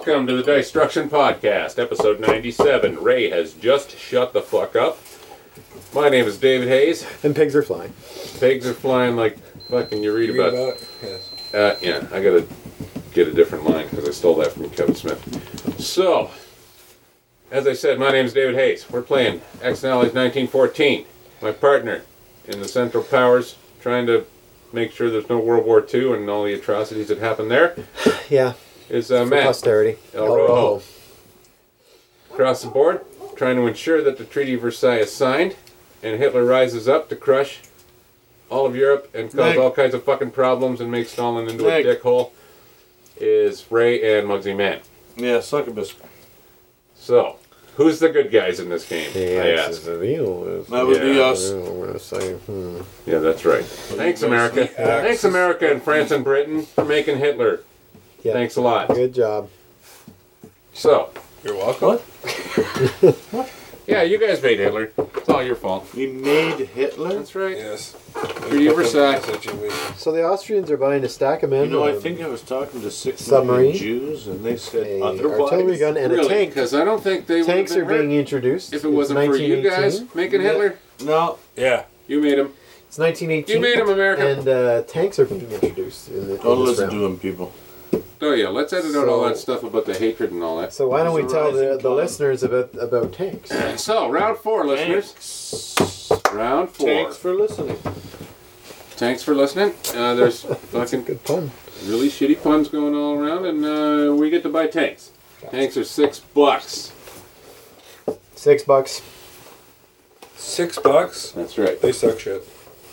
Welcome to the Destruction Podcast, episode 97. Ray has just shut the fuck up. My name is David Hayes. And pigs are flying. Pigs are flying like fucking you read about. Yes. Yeah, I gotta get a different line because I stole that from Kevin Smith. So, as I said, my name is David Hayes. We're playing X-Allies 1914. My partner in the Central Powers, trying to make sure there's no World War II and all the atrocities that happened there, Yeah, is for Matt. posterity. El Rojo. Across the board, trying to ensure that the Treaty of Versailles is signed and Hitler rises up to crush all of Europe and cause Nick. all kinds of fucking problems and make Stalin into a Nick. dickhole, is Ray and Muggsy Man. Yeah, suck a biscuit. So, who's the good guys in this game? I ask. That would be Yeah. us. Yeah, that's right. Thanks, America. Thanks, America and France and Britain for making Hitler. Yeah. Thanks a lot. Good job. So, You're welcome. yeah, you guys made Hitler. It's all your fault. We made Hitler? That's right. Yes. Treaty of Versailles. So the Austrians are buying a stack of men. You know, I think I was talking to 6 Submarine. million Jews, and they said a otherwise. artillery gun and a Really? tank. Because I don't think they would have Tanks been are being hurt introduced. if it wasn't for you guys 1918. making Hitler. No. Yeah. You made him. It's 1918. You made him, America. And tanks are being introduced in the Don't in this listen round. to them, people. Oh yeah, let's edit out all So- that stuff about the hatred and all that. So why don't we There's a tell rising the tide. listeners about tanks? So, round 4, listeners. Round 4. Thanks for listening. Thanks for listening. There's fucking Good pun. really shitty puns going all around, and we get to buy tanks. Tanks are $6. $6. $6. That's right. They suck shit.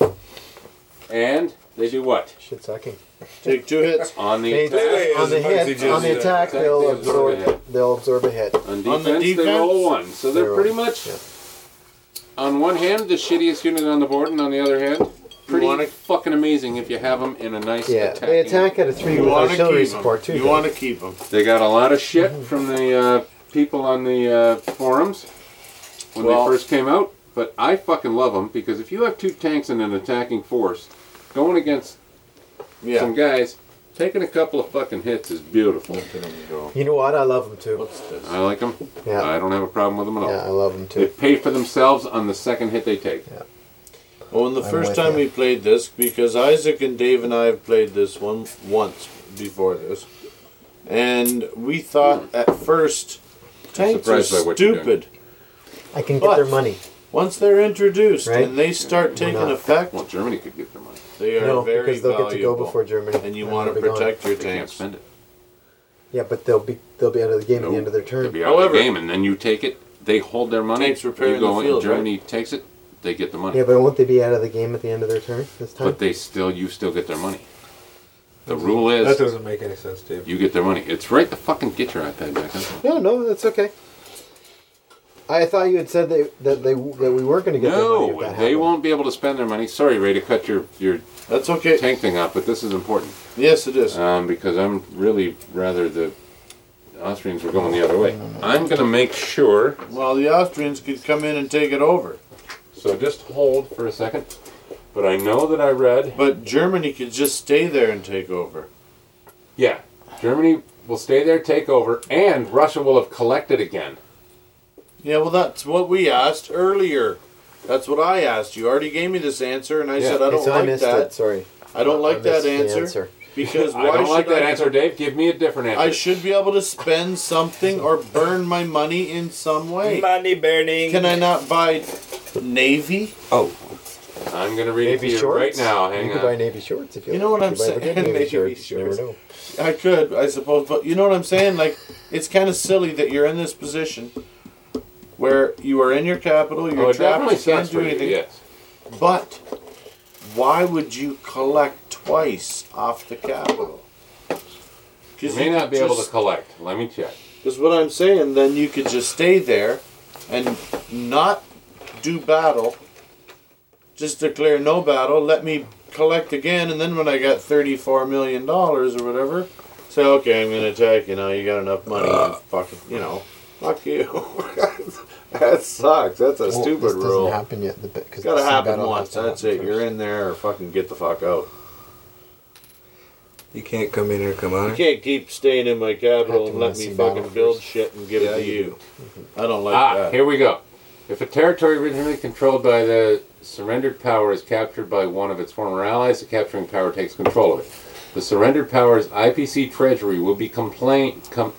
And they do what? Shit sucking. Take 2 hits. On the They, attack. on the hit, on the attack, Attack, they'll they absorb a absorb. hit. They'll absorb a hit. On defense, On the they defense? roll 1. So they're They pretty roll, much, yeah. on one hand, the shittiest unit on the board, and on the other hand, pretty wanna- fucking amazing if you have them in a nice Yeah, attacking. they attack at a 3 You with want to artillery keep them. support too. You though. want to keep them. They got a lot of shit from the people on the forums when Well- they first came out, but I fucking love them because if you have 2 tanks and an attacking force going against Yeah. some guys, taking a couple of fucking hits is beautiful. You know what? I love them too. What's this? I like them. Yeah. I don't have a problem with them at all. Yeah, I love them They too. pay for themselves on the second hit they take. Well, when the I'm first with time you. we played this, because Isaac and Dave and I have played this one once before this, and we thought at first tanks are surprised by what you're doing. stupid. I can get But- their money. Once they're introduced Right. and they start taking not. effect, Well, Germany could get their money. they are No, very because they'll valuable. get to go before Germany. and you and want they'll to be gone. protect your They can't tanks. spend it. Yeah, but they'll be out of the game at Nope. the end of their They'll turn. be out of However- the game, and then you take it. They hold their money. Tanks repairing you go the in, field, Germany takes it. They get the money. Yeah, but won't they be out of the game at the end of their turn this time? But you still get their money. The rule That is, doesn't make any sense, Dave. you get their money. It's right to fucking get your iPad back. No, that's okay. I thought you had said that we weren't going to get their money. If No, that they happened. won't be able to spend their money. Sorry, Ray, to cut your That's okay. tank thing off, but this is important. Yes, it is. Because I'm really rather the Austrians were going the other way. I'm going to make sure. Well, the Austrians could come in and take it over, So just hold for a second. But I know that I read. but Germany could just stay there and take over. Yeah, Germany will stay there, take over, and Russia will have collected again. Yeah, well, that's what we asked earlier. That's what I asked. You already gave me this answer, and I Yeah. said I Okay, don't so I like missed that. it. Sorry. I don't like that missed the answer, because why I don't like should that I? answer, Dave. Give me a different answer. I should be able to spend something or burn my money in some way. Money burning. Can I not buy Navy? Oh, I'm going to read it to Navy you shorts. right now. You Hang could buy on. Navy shorts if you. You know what I'm could buy saying? good Navy Navy shorts. You never shorts. know. I could, I suppose, but you know what I'm saying? Like, it's kind of silly that you're in this position where you are in your capital, Oh, you're it trapped, definitely you can't sucks do for you, anything. yes. But why would you collect twice off the capital? You may not be able to collect. Let me check. Because what I'm saying, then you could just stay there and not do battle. Just declare no battle. Let me collect again, and then when I got $34 million or whatever, say, okay, I'm going to attack you now. You got enough money. And fucking, fuck you. That sucks. That's a Well, stupid this doesn't rule. happen yet. It's got to happen once. That's it. You're in there, or fucking get the fuck out. You can't come in or come You out. can't keep staying in my capital and let Captain me Lassie fucking build Battle shit and give Yeah, it to you you. I don't like Ah, that. here we go. If a territory originally controlled by the surrendered power is captured by one of its former allies, the capturing power takes control of it. The surrendered power's IPC treasury will be claimed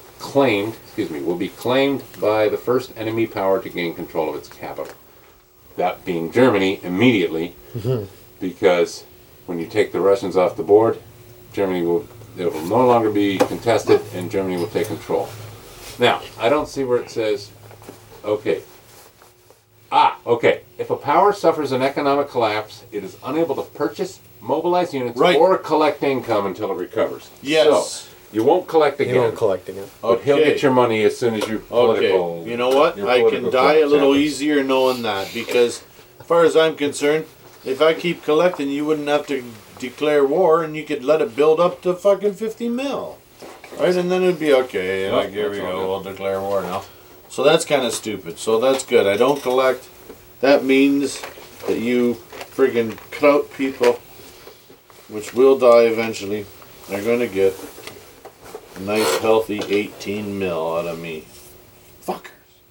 by the first enemy power to gain control of its capital. That being Germany immediately, because when you take the Russians off the board, it will no longer be contested, and Germany will take control. Now, I don't see where it says, okay. Okay. If a power suffers an economic collapse, it is unable to purchase, mobilize units, Right. or collect income until it recovers. Yes. So, you won't collect You again, won't collecting it. but he'll get your money as soon as you political. Okay, you know what? your I can political die a collapse little happens. easier knowing that because, as far as I'm concerned, if I keep collecting, you wouldn't have to declare war, and you could let it build up to fucking 50 mil, right? And then it'd be okay. Oh, Like here we that's all go, good. we'll declare war now. So that's kind of stupid. So that's good. I don't collect. That means that you friggin' kraut people, which will die eventually, are gonna get a nice healthy 18 mil out of me. Fuckers.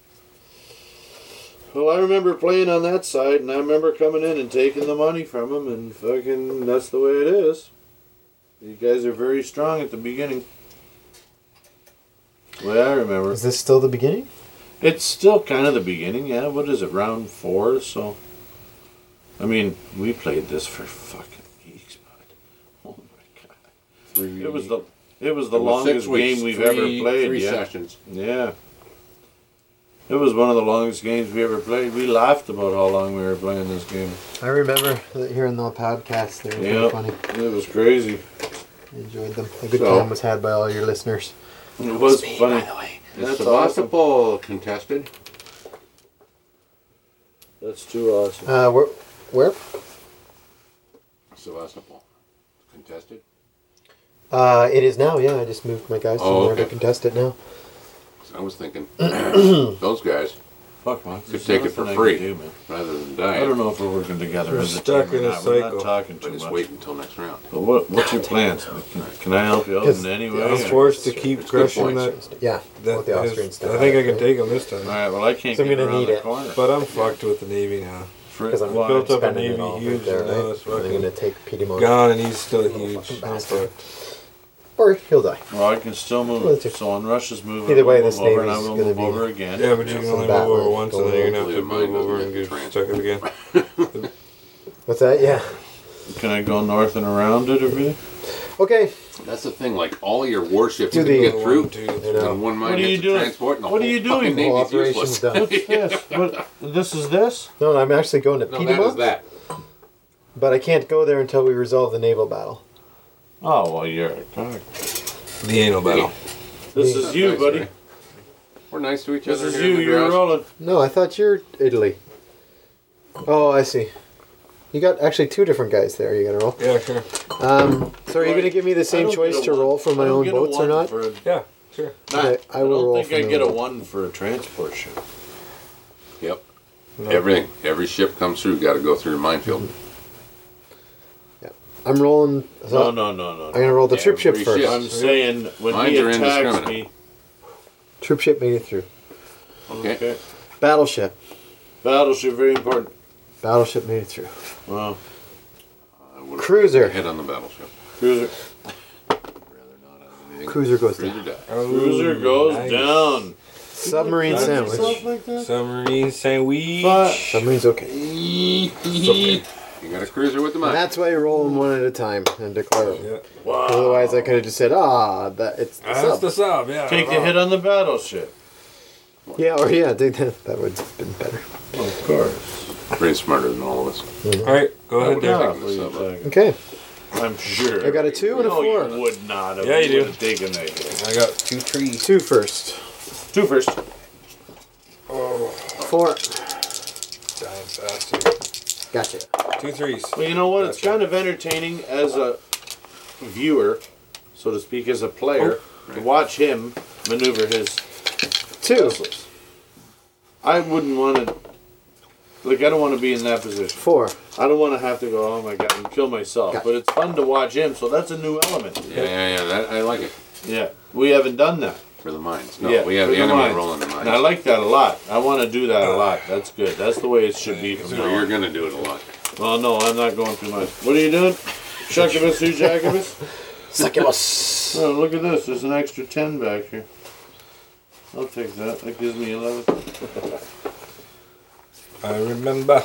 Well, I remember playing on that side, and I remember coming in and taking the money from them, and fucking, that's the way it is. You guys are very strong at the beginning. The way I remember. Is this still the beginning? It's still kind of the beginning, yeah. What is it, round 4? So, I mean, we played this for fucking weeks, bud. Oh my god. It was the It was longest 6 weeks, game we've ever played. Three Yeah. sessions. Yeah. It was one of the longest games we ever played. We laughed about how long we were playing this game. I remember that hearing the podcast. They were Yeah. funny. It was crazy. I enjoyed them. A good So- time was had by all your listeners. It was funny. By the way. Is That's Sevastopol contested? That's too awesome. Where? Sevastopol contested. It is now. Yeah, I just moved my guys Oh, from there to okay. contest it now. I was thinking those guys, Fuck, man. Could take it for free. rather than die, I don't know if we're working together We're as a stuck team or in a not. We're not cycle. talking but too just much. wait until next round. But what's your plans? Can I help you out Because in any I way? was or- forced to keep It's good crushing points. that. Yeah, that with the Austrian stuff. I think I can take them this time. Alright, well I can't So I'm get gonna around need the it. corner. But I'm fucked with the Navy now. Because I'm Why? built up a spending it Navy all huge, right there, and now right? it's And I'm fucking gonna take Piedmont. gone, and he's still huge. Fucking I'm bastard. fucked. Or he'll die. Well, I can still Well, move. it's- So when Russia's moving, Either way, I'll this move over and I Navy's will gonna move be- over again. Yeah, but you can Some only move over battling once, and then going you're gonna on. have to Mine move over doesn't and get get stuck again. What's that? Yeah. Can I go north and around it or really? Okay. That's the thing. Like all your warships Do you the- can get through, You know. and one What mine are you hits the doing? transport, and the What are whole you doing? fucking Whole Navy's operation's useless. done. What's this? What, this is this? No, I'm actually going to No, that is Piedmont, that. but I can't go there until we resolve the naval battle. Oh, well, you're a cock. The anal battle. This Me. is you, Nice, buddy. right? We're nice to each This other. is here in you. the You're garage. rolling. No, I thought you're Italy. Oh, I see. You got actually 2 different guys there. You got to roll. Yeah, sure. So are you going to give me the I same don't choice get a to one. roll for my I don't own get a boats or one not? for a- Yeah, sure. Matt, Okay, I will don't roll think for I the get a one. 1 for a transport ship. Yep. No. Everything. Every ship comes through. Got to go through the minefield. I'm rolling. No, no. I'm going to roll the troop ship Every first. ship. I'm saying when Mines he are attacks indiscriminate. me. Troop ship made it through. Okay. Okay. Battleship. Battleship, very important. Battleship made it through. Wow. I would've Cruiser. Hit on the battleship. Cruiser. Rather not have anything. Cruiser goes Cruiser down. die. Cruiser goes nice. down. Submarine Does sandwich. yourself like that? Submarine sandwich. But Submarine's okay. You got a cruiser with the And mine. that's why you roll them one at a time and declare them. Yeah. wow. Otherwise, I could have just said, that it's the That's sub. the sub, yeah. Take the hit on the battleship. Yeah, or yeah, that would have been better. Of course. Pretty smarter than all of us. Alright, go ahead, Yeah, Derek. what are you talking- Okay, I'm sure. I got a 2 and a No, 4. you would not have. Yeah, you do. would have taken that hit. I got 2 trees. 2 first. 2 first. 4. Dying bastard. Gotcha. 2 threes. Well, you know what? It's Gotcha. kind of entertaining as a viewer, so to speak, as a player, to watch him maneuver his 2. vessels. I wouldn't want to Like, I don't want to be in that position. 4. I don't want to have to go, oh my god, and kill myself. Got it. But it's fun to watch him, so that's a new element. Yeah. That, I like it Yeah. We haven't done that. for the mines. No, Yeah, we have for the the enemy mines. rolling the mines. And I like that a lot. I want to do that a lot. That's good. That's the way it should be from So now you're on. gonna do it a lot. Well, no, I'm not going too much. What are you doing? Shuckabus, who Jacobus? Succubus. Oh, look at this. There's an extra 10 back here. I'll take that. That gives me 11. I remember.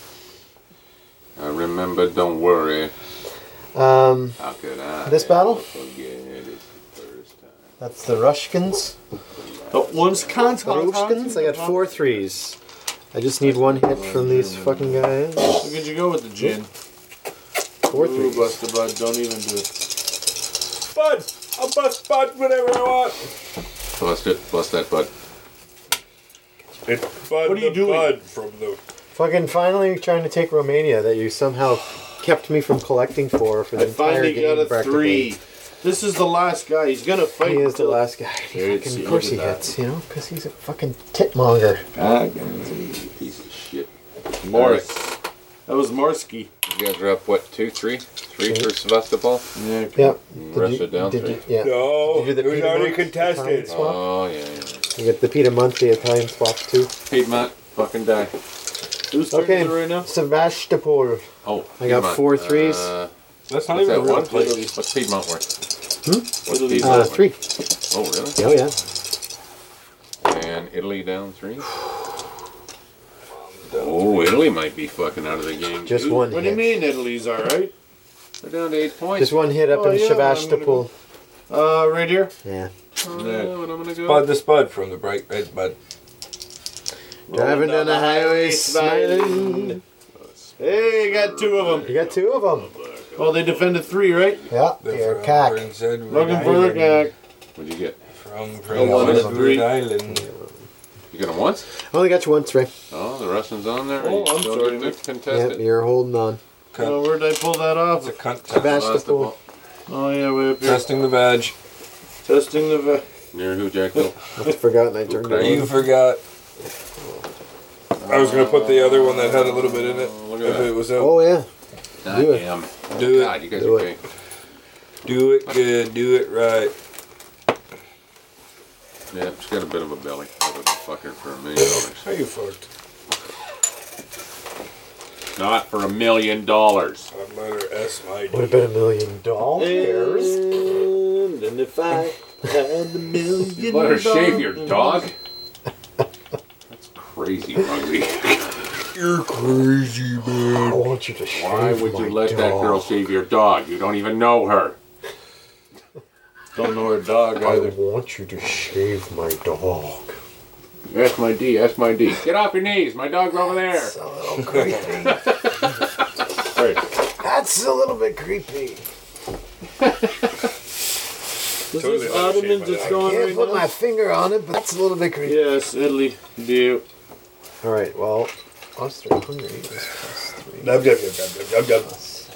I remember, don't worry. Um, How could I? This battle? Forget it the first time. that's the Rushkins. But one's Rushkins. I got 4 3s. I just need 1 hit from these fucking guys. Look at you go with the gin. 4 Ooh, 3s. Buster Bud, don't even do it. Bud! I'll bust Bud whenever I want. Bust it. Bust that butt. It's Bud What are you the doing? Bud from the... Fucking finally trying to take Romania that you somehow kept me from collecting for the I entire finally game. got a practically. 3. This is the last guy. He's gonna fight. He is the until- last guy. There you Fucking, see, of course look he at that. hits, you know, because he's a fucking titmonger. Piece of shit. Morse. That was Morsky. You guys are up, what, 2, 3? 3 for Sevastopol? Yeah. Okay. Yep. Russia down 3. Yeah. No, Did you do the it was Peter already Monk contested. Italian swap? Oh, yeah. You get the Peter Month, the Italian swap too. Piedmont, fucking die. Who's turn Okay, is it right now? Sevastopol. Oh, I got Piedmont. 4 3s. That's not What's even that a real one? place. What's Piedmont worth? What's Italy. Piedmont worth? 3. Oh, really? Oh yeah. And Italy down 3? Oh, Italy might be fucking out of the game. Just too. 1 What do you hit. mean Italy's alright? They're down to 8 points. Just 1 hit up Oh, in yeah, I'm gonna Sevastopol. Right here? Yeah. Oh, and I'm gonna go. Bud the Spud from the Bright Red Bud. Driving down the highway smiling. Hey, got 2 of them. You got 2 of them. Oh, they defended 3, right? Yeah. You're a cack. Prince Edward Looking for the Island. guy. What'd you get? From one Prince and Edward 3. Island. You got them once? Only got you once, Ray. Oh, the Russians on there. Oh, You I'm still sorry, get to Nick. contest Yep, it. you're holding on. Oh, where'd I pull that It's off? a cunt. Sevastopol. Oh, yeah, way up here. Testing the badge. Testing the... Near who, Jackville? I've forgotten I turned it You on. forgot. I was gonna put the other one that had a little bit in it. look at If that. it was out. Oh yeah. God Do it. damn. Do God, it. you guys Do are it. big. Do it good. Do it right. Yeah, she's got a bit of a belly. I would fuck her for $1 million. How you fucked? Not for $1 million. I letter S my Would have been $1 million. And if I had $1 million... Let her shave your dog? That's crazy, Muggsy. You're crazy, man. I want you to shave Why would my you let that dog. girl shave your dog? You don't even know her. Don't know her dog I either. want you to shave my dog. Ask my D, ask my D. Get off your knees, my dog's over there. That's a little creepy. Right. That's a little bit creepy. Is Totally this let her shave Ottoman my just dog. going Can't right put now? my finger on it, but that's a little bit creepy. Yes, Italy. Do. All right. Well, Austria-Hungary is plus 3. Dub, dub, dub, dub, dub, dub.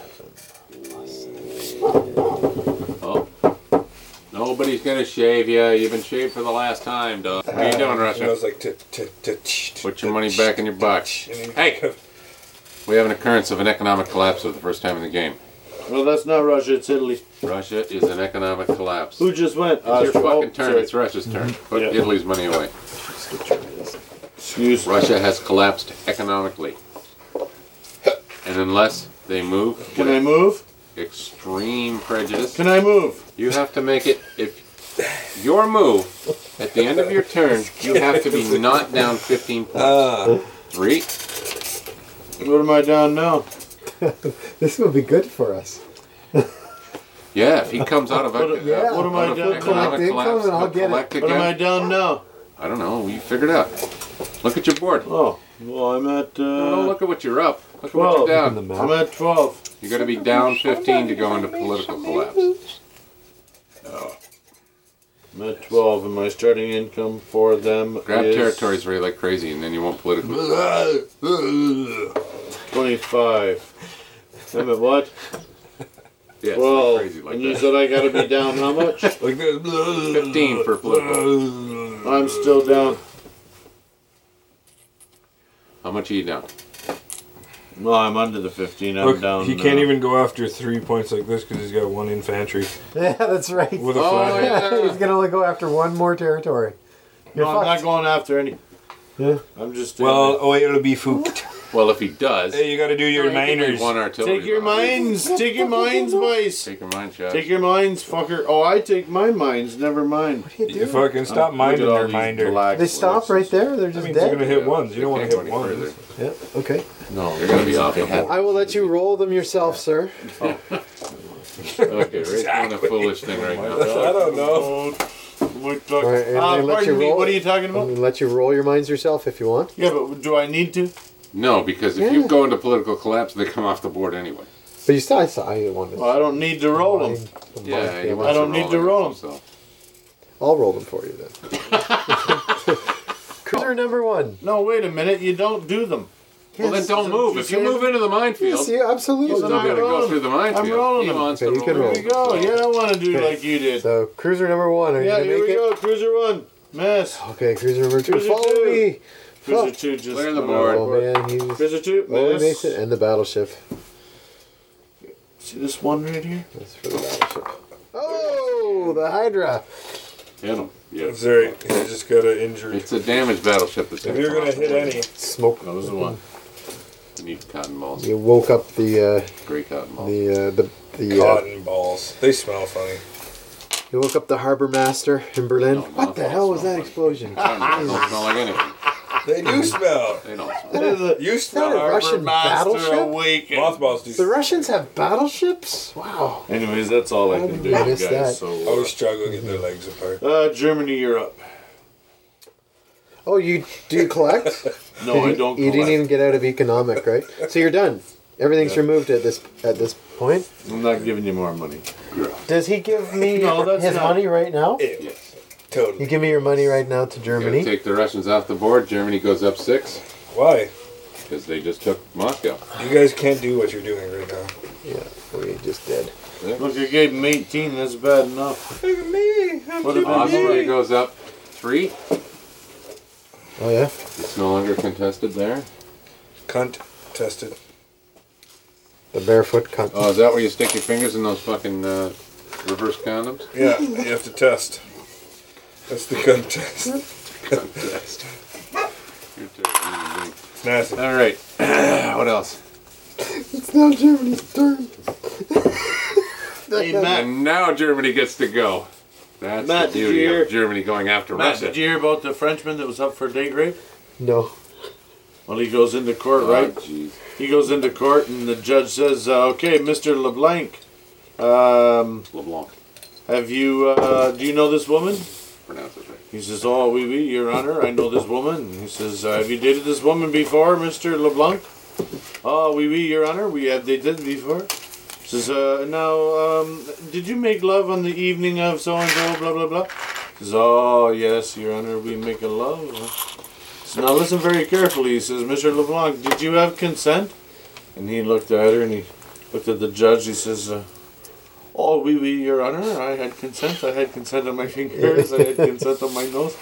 Oh. Nobody's gonna shave you. You've been shaved for the last time, dog. What are you doing, And I Russia? was like, Put your money back in your butt. Hey! We have an occurrence of an economic collapse for the first time in the game. Well, that's not Russia. It's Italy. Russia is an economic collapse. Who just went? It's your Austria. fucking Oh, turn. sorry. It's Russia's turn. Put Yeah. Italy's money away. Excuse me. Russia has collapsed economically. And unless they move Can I with move? extreme prejudice, Can I move? you have to make it, if your move, at the end of your turn, you have to be not down 15 points. 3, What am I down now? This will be good for us. yeah, if he comes out of Yeah. What am I out of doing? economic Collect income collapse, and I'll he'll get it. collect What am I again. down now? I don't know, you figure it out. Look at your board. Oh, well, I'm at. No, don't look at what you're up. Look at what 12. you're On the down. map. I'm at 12. You're going to be down 15 to go into political collapse. I'm at 12, and my starting income for them Grab is territories where you like crazy, and then you won't politically. 25. I'm at what? Yeah, 12. crazy like and you that. said I gotta be down how much? Like this. 15 for political. I'm still down. How much are you down? Well, I'm under the 15. I'm Look, down. he can't even go after 3 points like this because he's got 1 infantry Yeah, that's right. with a Oh, flathead. yeah. He's gonna only go after one more territory. You're No, I'm not fucked. going after any. Yeah. I'm just. Well, oh, it'll be fooked. Well, if he does, Hey, you got to do your he can make miners. one artillery. take your bomb. mines. Take your mines, boys. Take your mine shot. Take your mines, fucker. Oh, I take my mines. Never mind. What are you You doing? fucking stop minding their minder. They stop right there. They're That just means you're dead. gonna hit ones. You don't want Can't to go hit any ones. further. Yeah. Okay. No, You're gonna be off the board. I will let you roll them yourself, sir. Okay, Ray's doing a foolish thing right now. I don't know. All right, and they let you Pardon me. roll. What are you talking I'm about? gonna let you roll your mines yourself if you want. Yeah, but do I need to? No, because if you go into political collapse, they come off the board anyway. But you still, I wanted. Well, I don't need to roll them. Yeah, he I wants I don't to need to roll 'em. himself. I'll roll them for you then. Cruiser number 1. No, wait a minute. You don't do them. Well, then don't move. If you move into the miminefield, Yes, you absolutely. you still got to go through the minefield. I'm rolling He them. wants Okay, to you can roll. roll. Here we go. Yeah, I don't want to do Okay. like you did. So cruiser number 1. Are you Yeah, gonna here make we it? go. Cruiser 1. Miss. Okay, cruiser number 2. Cruiser Follow 2. me. Cruiser Fuck. 2 just. Clear the board. Oh man, he's. Cruiser 2. Oh, he Miss. makes it, and the battleship. See this one right here? That's for the battleship. Oh, the Hydra. Hit him. Yeah. That's right. He's just got an injury. It's a damaged battleship that's If you're gonna hit any, Smoke. That was the one. You need cotton balls. You woke up the Gray cotton balls. the cotton balls. They smell funny. you woke up the harbor master in Berlin. No, What the mothballs hell was smell that funny. explosion? Cotton balls don't smell like anything. They do smell. They don't smell. You that a smell. Russian battleship? Awaken. Mothballs do. The Russians have battleships? Wow. Anyways, that's all I How can did do, we you miss guys. that? So, Always struggle getting their legs apart. Germany, you're up. Oh, you do collect? No, I don't. You didn't collect. even get out of economic, right? So you're done. Everything's removed at this point. I'm not giving you more money. Does he give me No, that's his not- money right now? Ew. Yes. You Totally. give me your money right now to You Germany. take the Russians off the board. Germany goes up 6 Why? because they just took Moscow. You guys can't do what you're doing right now. Yeah, we just did. Look, I gave him 18. That's bad enough. Look at me. I'm What about Austria goes up 3. Oh yeah. It's no longer contested there. Cunt tested. The barefoot cunt. Oh, is that where you stick your fingers in those fucking reverse condoms? Yeah, you have to test. That's the cunt test. Contest. You're terrible. It's nasty. All right. What else? It's now Germany's turn. Hey, Matt. And now Germany gets to go. That's Matt, the did you beauty hear- of Germany going after Matt, Russia. did you hear about the Frenchman that was up for date rape? No. Well, he goes into court, right? Oh, jeez. He goes into court, and the judge says, "Okay, Mr. LeBlanc, LeBlanc. have you? Do you know this woman?" Pronounce it right. He says, "Oh, oui, oui, Your Honor, I know this woman." He says, "Have you dated this woman before, Mr. LeBlanc?" "Oh, oui, oui, Your Honor, we have dated before." He says, "Now, did you make love on the evening of so and so, blah blah blah?" He says, "Oh, yes, Your Honor, we make a love." So now listen very carefully. He says, "Mr. LeBlanc, did you have consent?" And he looked at her and he looked at the judge. He says, "Oh, oui, oui, Your Honor, I had consent. I had consent on my fingers. I had consent on my nose."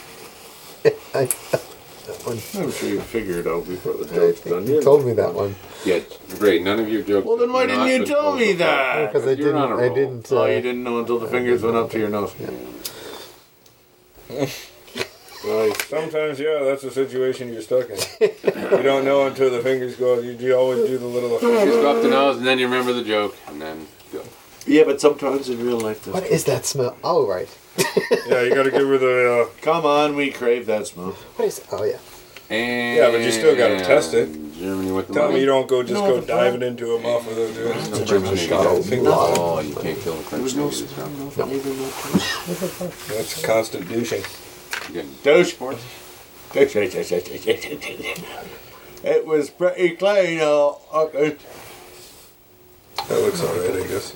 That one. I'm sure you figure it out before the joke's done. You told me that one. Yeah, great. None of your jokes. Well, then why have didn't not you been tell told me before. that? Because I You're on didn't. a I roll. didn't. Oh, you didn't know until the fingers went up to your nose. Right. Sometimes, yeah, that's the situation you're stuck in. You don't know until the fingers go. You always do the little. Just go up the nose, and then you remember the joke, and then go. Yeah, but sometimes in real life, What is that smell? Oh right. Yeah, you got to give her the. Come on, we crave that smell. What is? Oh yeah. And Yeah, but you still gotta test it. Germany with the Tell money. me you don't go just No, go the diving into a muff without doing it. The German shot. Oh, you can't kill the There was French. no smell, no flavor, no taste. That's constant douching. Douche. It was pretty clean. Okay. That looks alright, I guess.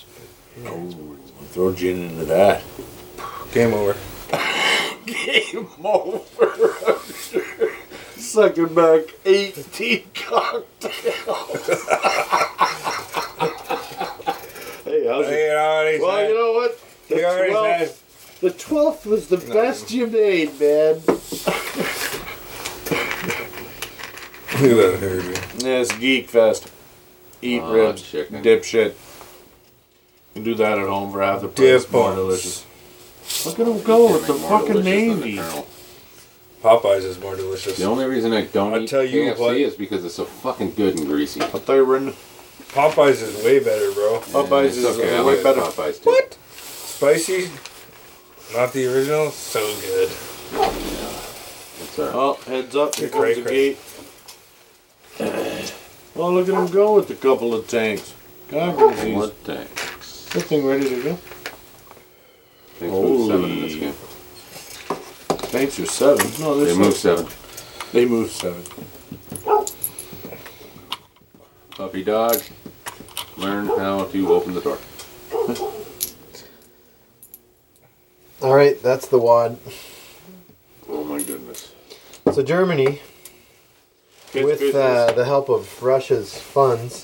Throw gin into that. Game over. Game over. Sucking back 18 cocktails. Hey, how's it? Hey, already Well, said. you know what? He already said. The 12th was the best you made, man. Look at that Herbie. Yeah, it's Geek Fest. Eat Oh, ribs, chicken. dipshit. You can do that at home for half the price. Dip More buns. delicious. Look at them go with the Make more fucking delicious than the Navy. Colonel. Popeyes is more delicious. The only reason I don't I'll eat tell you KFC what- is because it's so fucking good and greasy. I thought you were in Popeyes is way better, bro. Popeyes It's is okay, I way like better. Popeyes too. What? Spicy? Not the original? So good. It's alright. Oh, heads up, here Cray comes the cray. gate. Oh, look at him go with a couple of tanks. God, disease. What thanks? That thing ready to go. Thanks move 7 in Holy. this game. Tanks are 7. No, They they're move 7. They move 7. Puppy dog, learn how to open the door. All right, that's the wad. Oh my goodness. So Germany, with the help of Russia's funds,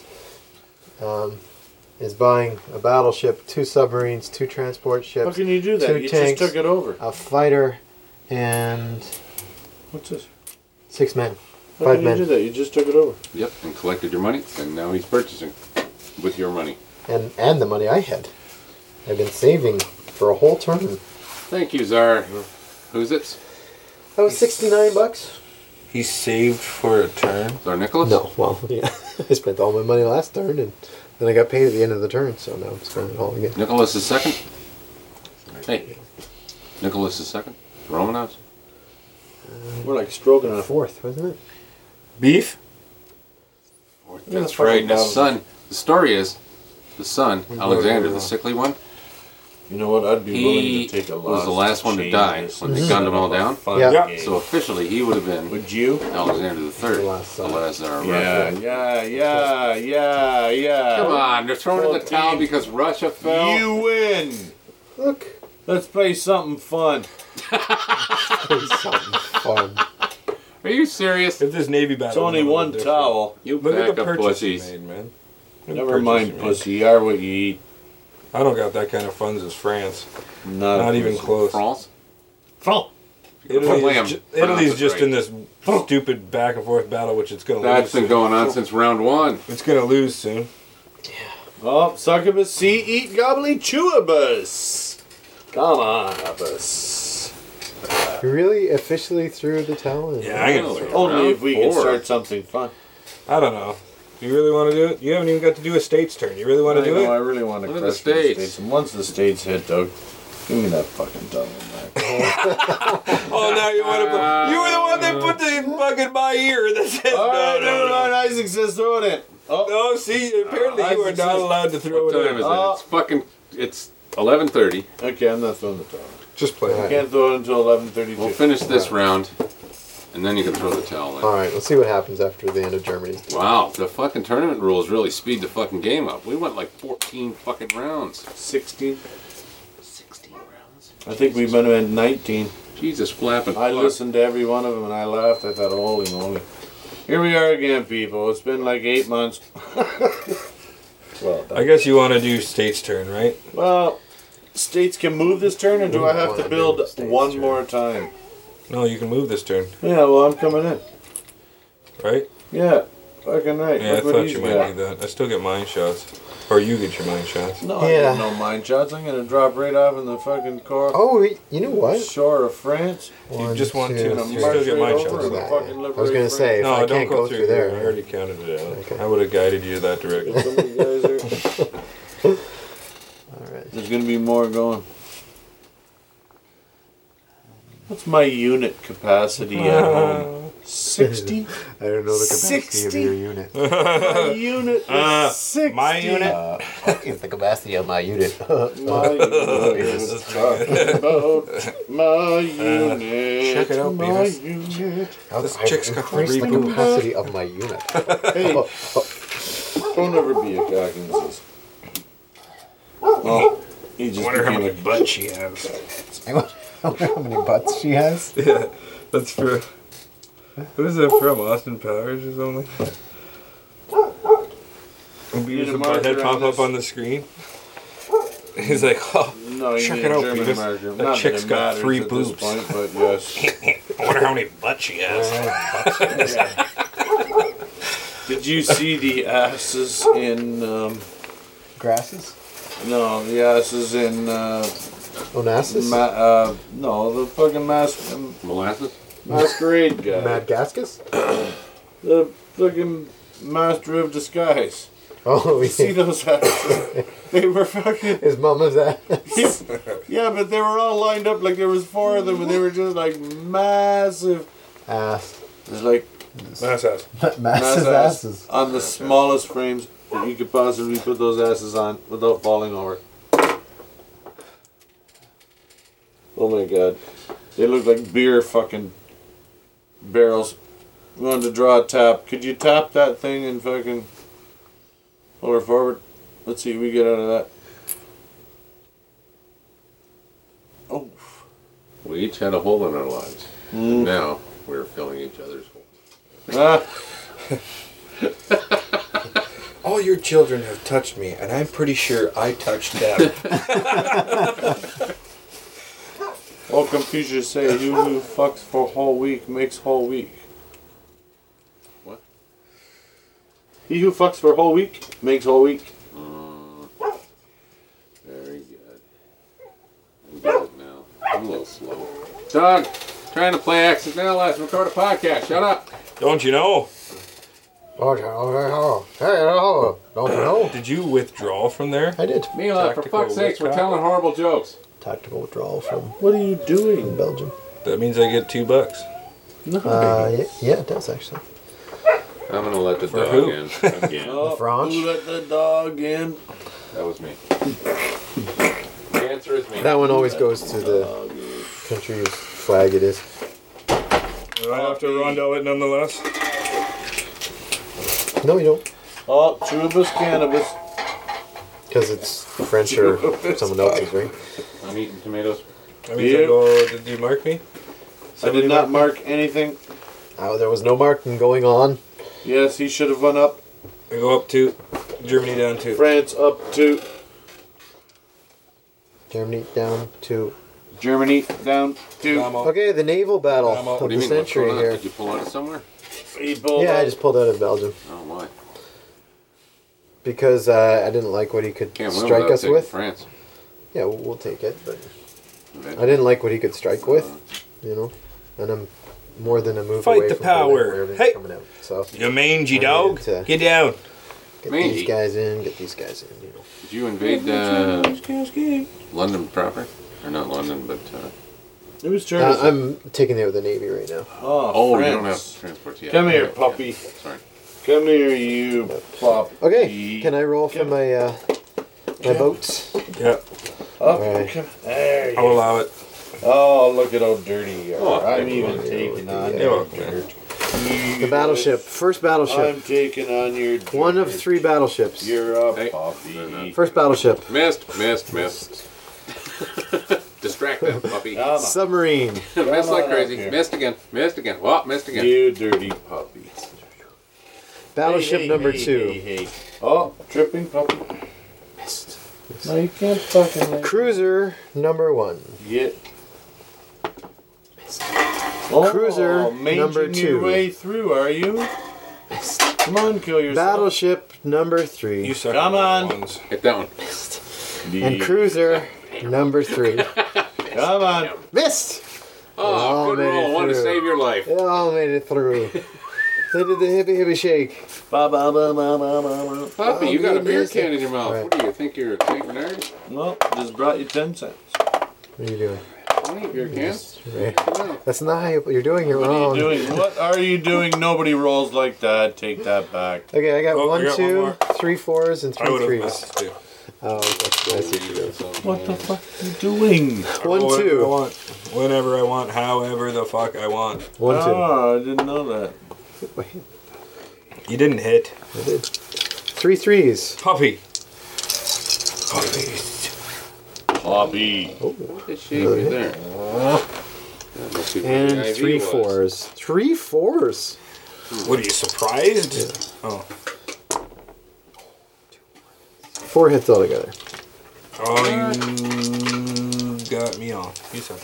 is buying a battleship, 2 submarines, 2 transport How ships, can you do that? 2 You tanks, just took it over. a fighter, and What's this? 6 men. How 5 can you do men. that? You just took it over. Yep, and collected your money, and now he's purchasing with your money. And the money I had. I've been saving for a whole term. Thank you, Czar. Who's it? That was $69. He saved for a turn. Czar Nicholas? No, well, yeah. I spent all my money last turn, and then I got paid at the end of the turn, so now I'm spending it all again. Nicholas is second? Hey. Nicholas is second? Romanovs? We're like stroking on a 4th, wasn't it? Beef? That's fucking right. And his Bowser. son, the story is, the son, Alexander, the sickly one, You know what? I'd be willing he to take a loss. was the last one to change die this when they instead gunned them all of a down. fun Yeah. game. So officially, he would have been Would you? Alexander the Third, The last the Tsar. last Tsar. Yeah. Come on, they're throwing in the 14. towel because Russia fell. You win. Look. Let's play something fun. Something fun. Are you serious? If this Navy battle It's only was a little one different. towel. You Look at back the up purchase you pussies. made, man. Look at the Never purchase mind, you made. pussy. You are what you eat. I don't got that kind of funds as France. Not, Not a even pussy. France. France? France. Lamb. Italy's just Right. in this stupid back and forth battle, which it's gonna That's lose. been soon. going on since round 1. It's gonna lose soon. Oh, succubus, see, eat, gobbly, chewabus. Come on, bus. You really officially threw the towel in? Yeah, I'm gonna Really? throw it. Only Round if we can 4. start something fun. I don't know. You really want to do it? You haven't even got to do a state's turn. You really want to do I it? really want to Look at the crush States. And once the states hit, Doug, give me that fucking double back. Oh, now you want to? You were the one that put the bug in my ear that said All right, no, never no, mind. no. Isaac says throw it in. Oh, No, see, apparently you are Isaac not says- allowed to throw What it time in. is it? It's fucking, it's 11:30. okay, I'm not throwing the towel. Just play I it. can't throw it until 11:32. We'll finish this round, and then you can throw the towel in. Alright, let's see what happens after the end of Germany. Wow, the fucking tournament rules really speed the fucking game up. We went like 14 fucking rounds. 16. 16 rounds? I think we've been at 19. Jesus flapping. I fuck. listened to every one of them and I laughed. I thought, holy moly. Here we are again, people. It's been like 8 months. Well, I guess you want to do state's turn, right? well, states can move this turn, or do I have to Wanna build do states one turn. more time? No, you can move this turn, Yeah, well, I'm coming in. right? Yeah, fucking right. Yeah, I Look what thought he's you might got. need that. I still get mine shots. Or you get your mine shots. No, I Yeah. get no mine shots. I'm gonna drop right off in the fucking car. Oh, you know what? Shore of France. You just want two, to. And You I'm still march get right mine over shots. and that, fucking yeah. I was liberate gonna say, if No, I don't can't go through there. here. I already counted it out. Okay. I would have guided you that direction. Some of you guys are- Alright. There's gonna be more going. What's my unit capacity at home? 60? I don't know the capacity 60? of your unit. My unit is 60. my unit? It's the capacity of my unit. My unit is talking about my unit. check it out, my Beavis. unit. This chick's got Increase the 3 boobs. capacity of my unit. Hey, don't ever be a cock and disease. Oh, he just Wonder how became many a butts she has. I wonder how many butts she has. Yeah, that's for. Who is that from? Austin Powers or something? Beavis Need a and marker Butthead on pop up this? on the screen. He's like, oh, No, you check need it a out, German Beavis. marker. That Not chick's it got matters 3 at boobs. this point, but yes. I wonder how many butts she has. Did you see the asses in? Grasses? No, the asses in. Onassis? No, the fucking Molasses? masquerade guy. Madgascus? The fucking master of disguise. Oh, You see yeah. those asses? They were fucking. His mama's ass. Yeah, but they were all lined up like there was 4 of them, and they were just like massive. Ass. It was like Mass ass. Massive ass asses. on the smallest frames that you could possibly put those asses on without falling over. Oh my god. They look like beer fucking barrels. We wanted to draw a tap. Could you tap that thing and fucking pull her forward? Let's see what we get out of that. Oh. We each had a hole in our lives. And now we're filling each other's holes. Ah. All your children have touched me, and I'm pretty sure I touched them. All Confucius say, you who fucks for whole week makes whole week. What? He who fucks for whole week makes whole week. Very good. I'm good now. I'm a little slow. Doug, trying to play Accidental Lives, record a podcast. Shut up. Don't you know? Don't you know? Did you withdraw from there? I did. Mila, for Tactical fuck's sakes, we're witchcraft. telling horrible jokes. Tactical withdrawal from What are you doing? Belgium. That means I get $2. No. Yeah, it does actually. I'm gonna let the For dog who? in again. Oh, Franch? who let the dog in? That was me. The answer is me. That one always goes to the country whose flag it is. Do I have to rondo it nonetheless? No, you don't. Oh, Chubas Cannabis. Because it's French or someone else's, right? I'm eating tomatoes. That means I You- go, did you mark me? I did not mark anything. Oh, there was no marking going on. Yes, he should have went up. I go up 2. Germany down 2. France up to Germany down to. Germany down to. Okay, the naval battle I'm out. of What do the you mean? What's century going on? here. Did you pull out of somewhere? He pulled Yeah, I up. just pulled out of Belgium Oh, why? because I didn't like what he could Can't win strike without us taking with. France. Yeah, we'll take it, but I didn't like what he could strike with, you know. And I'm more than a move Fight away the from Berlin, power. where everything's Hey! coming out. So You mangy I dog. needed to- Get down. get Mangy. these guys in, get these guys in. You know. Did you invade London proper? Or not London, but... It was Charles. I'm taking it with the Navy right now. Oh, France. you don't have transport yet. Come here, Okay. puppy. Sorry. Come here, you puppy. Okay, can I roll for my my boats? Yeah, Up. Alright. Come there, you. I'll allow it. Oh, look at how dirty you Oh, are. I'm thank even you. taking on Yeah. your Okay. dirt. The battleship, first battleship, I'm taking on your dirt. one of 3 battleships. You're a Hey. puppy. First battleship, Missed. Distract that puppy. Come on. submarine. Missed like on crazy. up here. Missed again. Missed again. Well, missed again. You dirty puppy. Battleship Hey, number hey, 2. hey, hey. Oh, tripping puppy. No, you can't fucking let Cruiser number 1. Get. Oh, Cruiser manging number your 2. way through, are you? Come on, kill yourself. Battleship number You 3. suck. Come at on. ones. Hit that one. And cruiser number 3. Come on. Missed! Oh, good made roll. it One to through. save your life. They all made it through. They did the hippie hippie shake. Ba, ba, ba, ba, ba, ba. Puppy, you got a beer goodness. can in your mouth. Right. What do you think you're St. Bernard? Well, just brought you 10 cents. What are you doing? 20 beer cans? Right. No. That's not how you're doing it What are wrong. you doing? What are you doing? Nobody rolls like that. Take that back. Okay, I got Oh, I one, got one 2, more. 3 4s, and I 3 would have 3s. missed too. Oh, okay. I see what you're doing. What the fuck are you doing? 1 Whatever I 2. want. Whenever I want, however the fuck I want. 1 2. Oh, I didn't know that. Wait, You didn't hit. I did. 3 3s. Puppy. Hobby. What is she right there? That must be where the And IV 3 was. 4s. 3 4s. What are you surprised? Oh. 4 hits altogether. Oh, you got me off. You said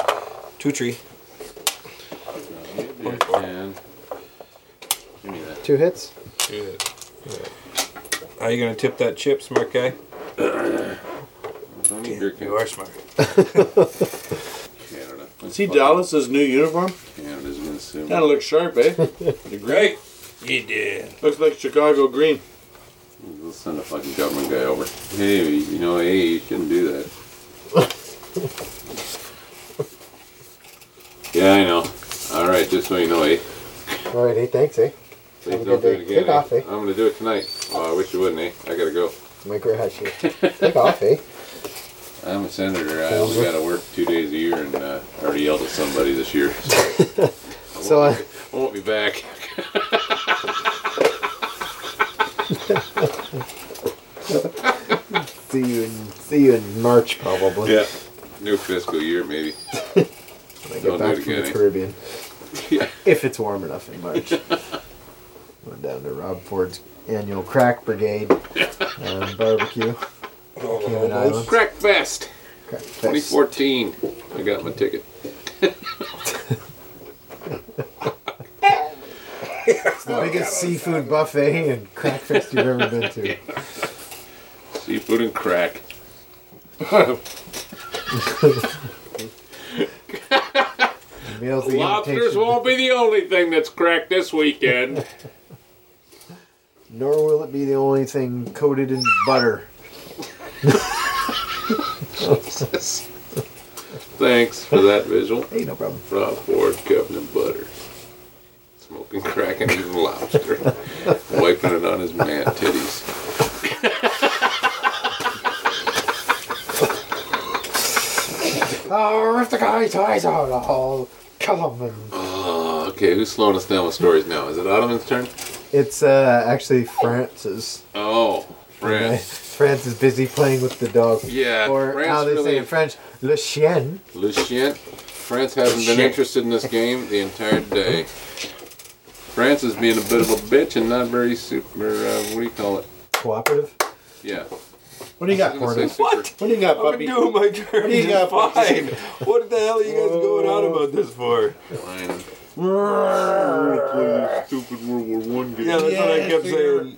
2 3. Beer can. Give me that. 2 hits. Shit. How you gonna tip that chip, smart guy? Don't need your You are smart. Canada. See Dallas's new uniform? Canada's gonna sue. Kind of looks sharp, eh? You great? You did. Looks like Chicago green. We'll send a fucking government guy over. Hey, you know, hey, you shouldn't do that. Yeah, I know. All right, just so you know, eh? Alrighty, thanks, eh? Please Have a don't good do it day. again. Take off, eh? I'm gonna do it tonight. Oh, I wish you wouldn't, eh? I gotta go. My garage here. Take off, eh? I'm a senator. I only gotta work 2 days a year, and I already yelled at somebody this year. So, I won't be back. see you in March, probably. Yeah. New fiscal year, maybe. When I get Don't do back it from again, the eh? Caribbean. Yeah. If it's warm enough in March. Went down to Rob Ford's annual crack brigade barbecue. Cayman Islands. Crack Fest Crack fest. 2014. I got my ticket. It's the biggest seafood buffet and crack fest you've ever been to. Seafood and crack. Meals the Lobsters invitation, won't be the only thing that's cracked this weekend. nor will it be the only thing coated in butter. Jesus. Thanks for that visual. Hey, no problem. Rob Ford, Kevin and Butter. Smoking crack and eating lobster. Wiping it on his man titties. Oh, if the guy's eyes out, I'll kill him. And Oh, okay, who's slowing us down with stories now? Is it Ottoman's turn? it's actually France's. Oh, France. France is busy playing with the dog. Yeah, Or France how they really- say in French, le chien. Lucien. France hasn't been Shit. interested in this game the entire day. France is being a bit of a bitch and not very super, what do you call it? Cooperative. Yeah. What do you got, I was gonna say Porter? super- What do you got, I'm puppy? doing my turn. What do you got, Just puppy? fine. What the hell are you guys going on about this for? Fine. Stupid World War One game. Yeah, that's what I kept saying.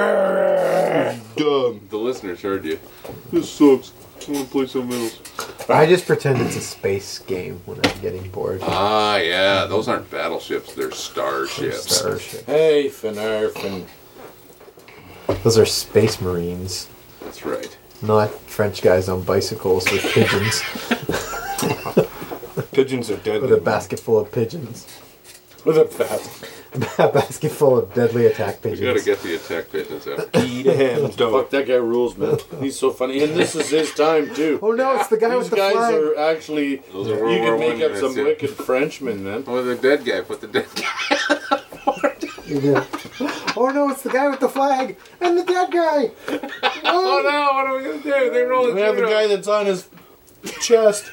Dumb. The listeners heard you. This sucks. I want to play something else. I just pretend it's a space game when I'm getting bored. Ah, yeah. Those aren't battleships. They're starships. Starship. Hey, Finarfin. Those are space marines, That's right. not French guys on bicycles with pigeons. Pigeons are deadly. With a basket full of pigeons. With a bat. A basket full of deadly attack We gotta pigeons. get the attack pigeons out. Eat a ham's dog. Fuck, that guy rules, man. He's so funny. And this is his time, too. Oh no, it's the guy These with the guys flag. are actually... Those are You World War can make One up units, some yeah. wicked Frenchmen, man. Oh, the dead guy. Put the dead guy. Yeah. Oh no, it's the guy with the flag and the dead guy. Oh no! What are we gonna do? They roll We have the guy that's on his chest.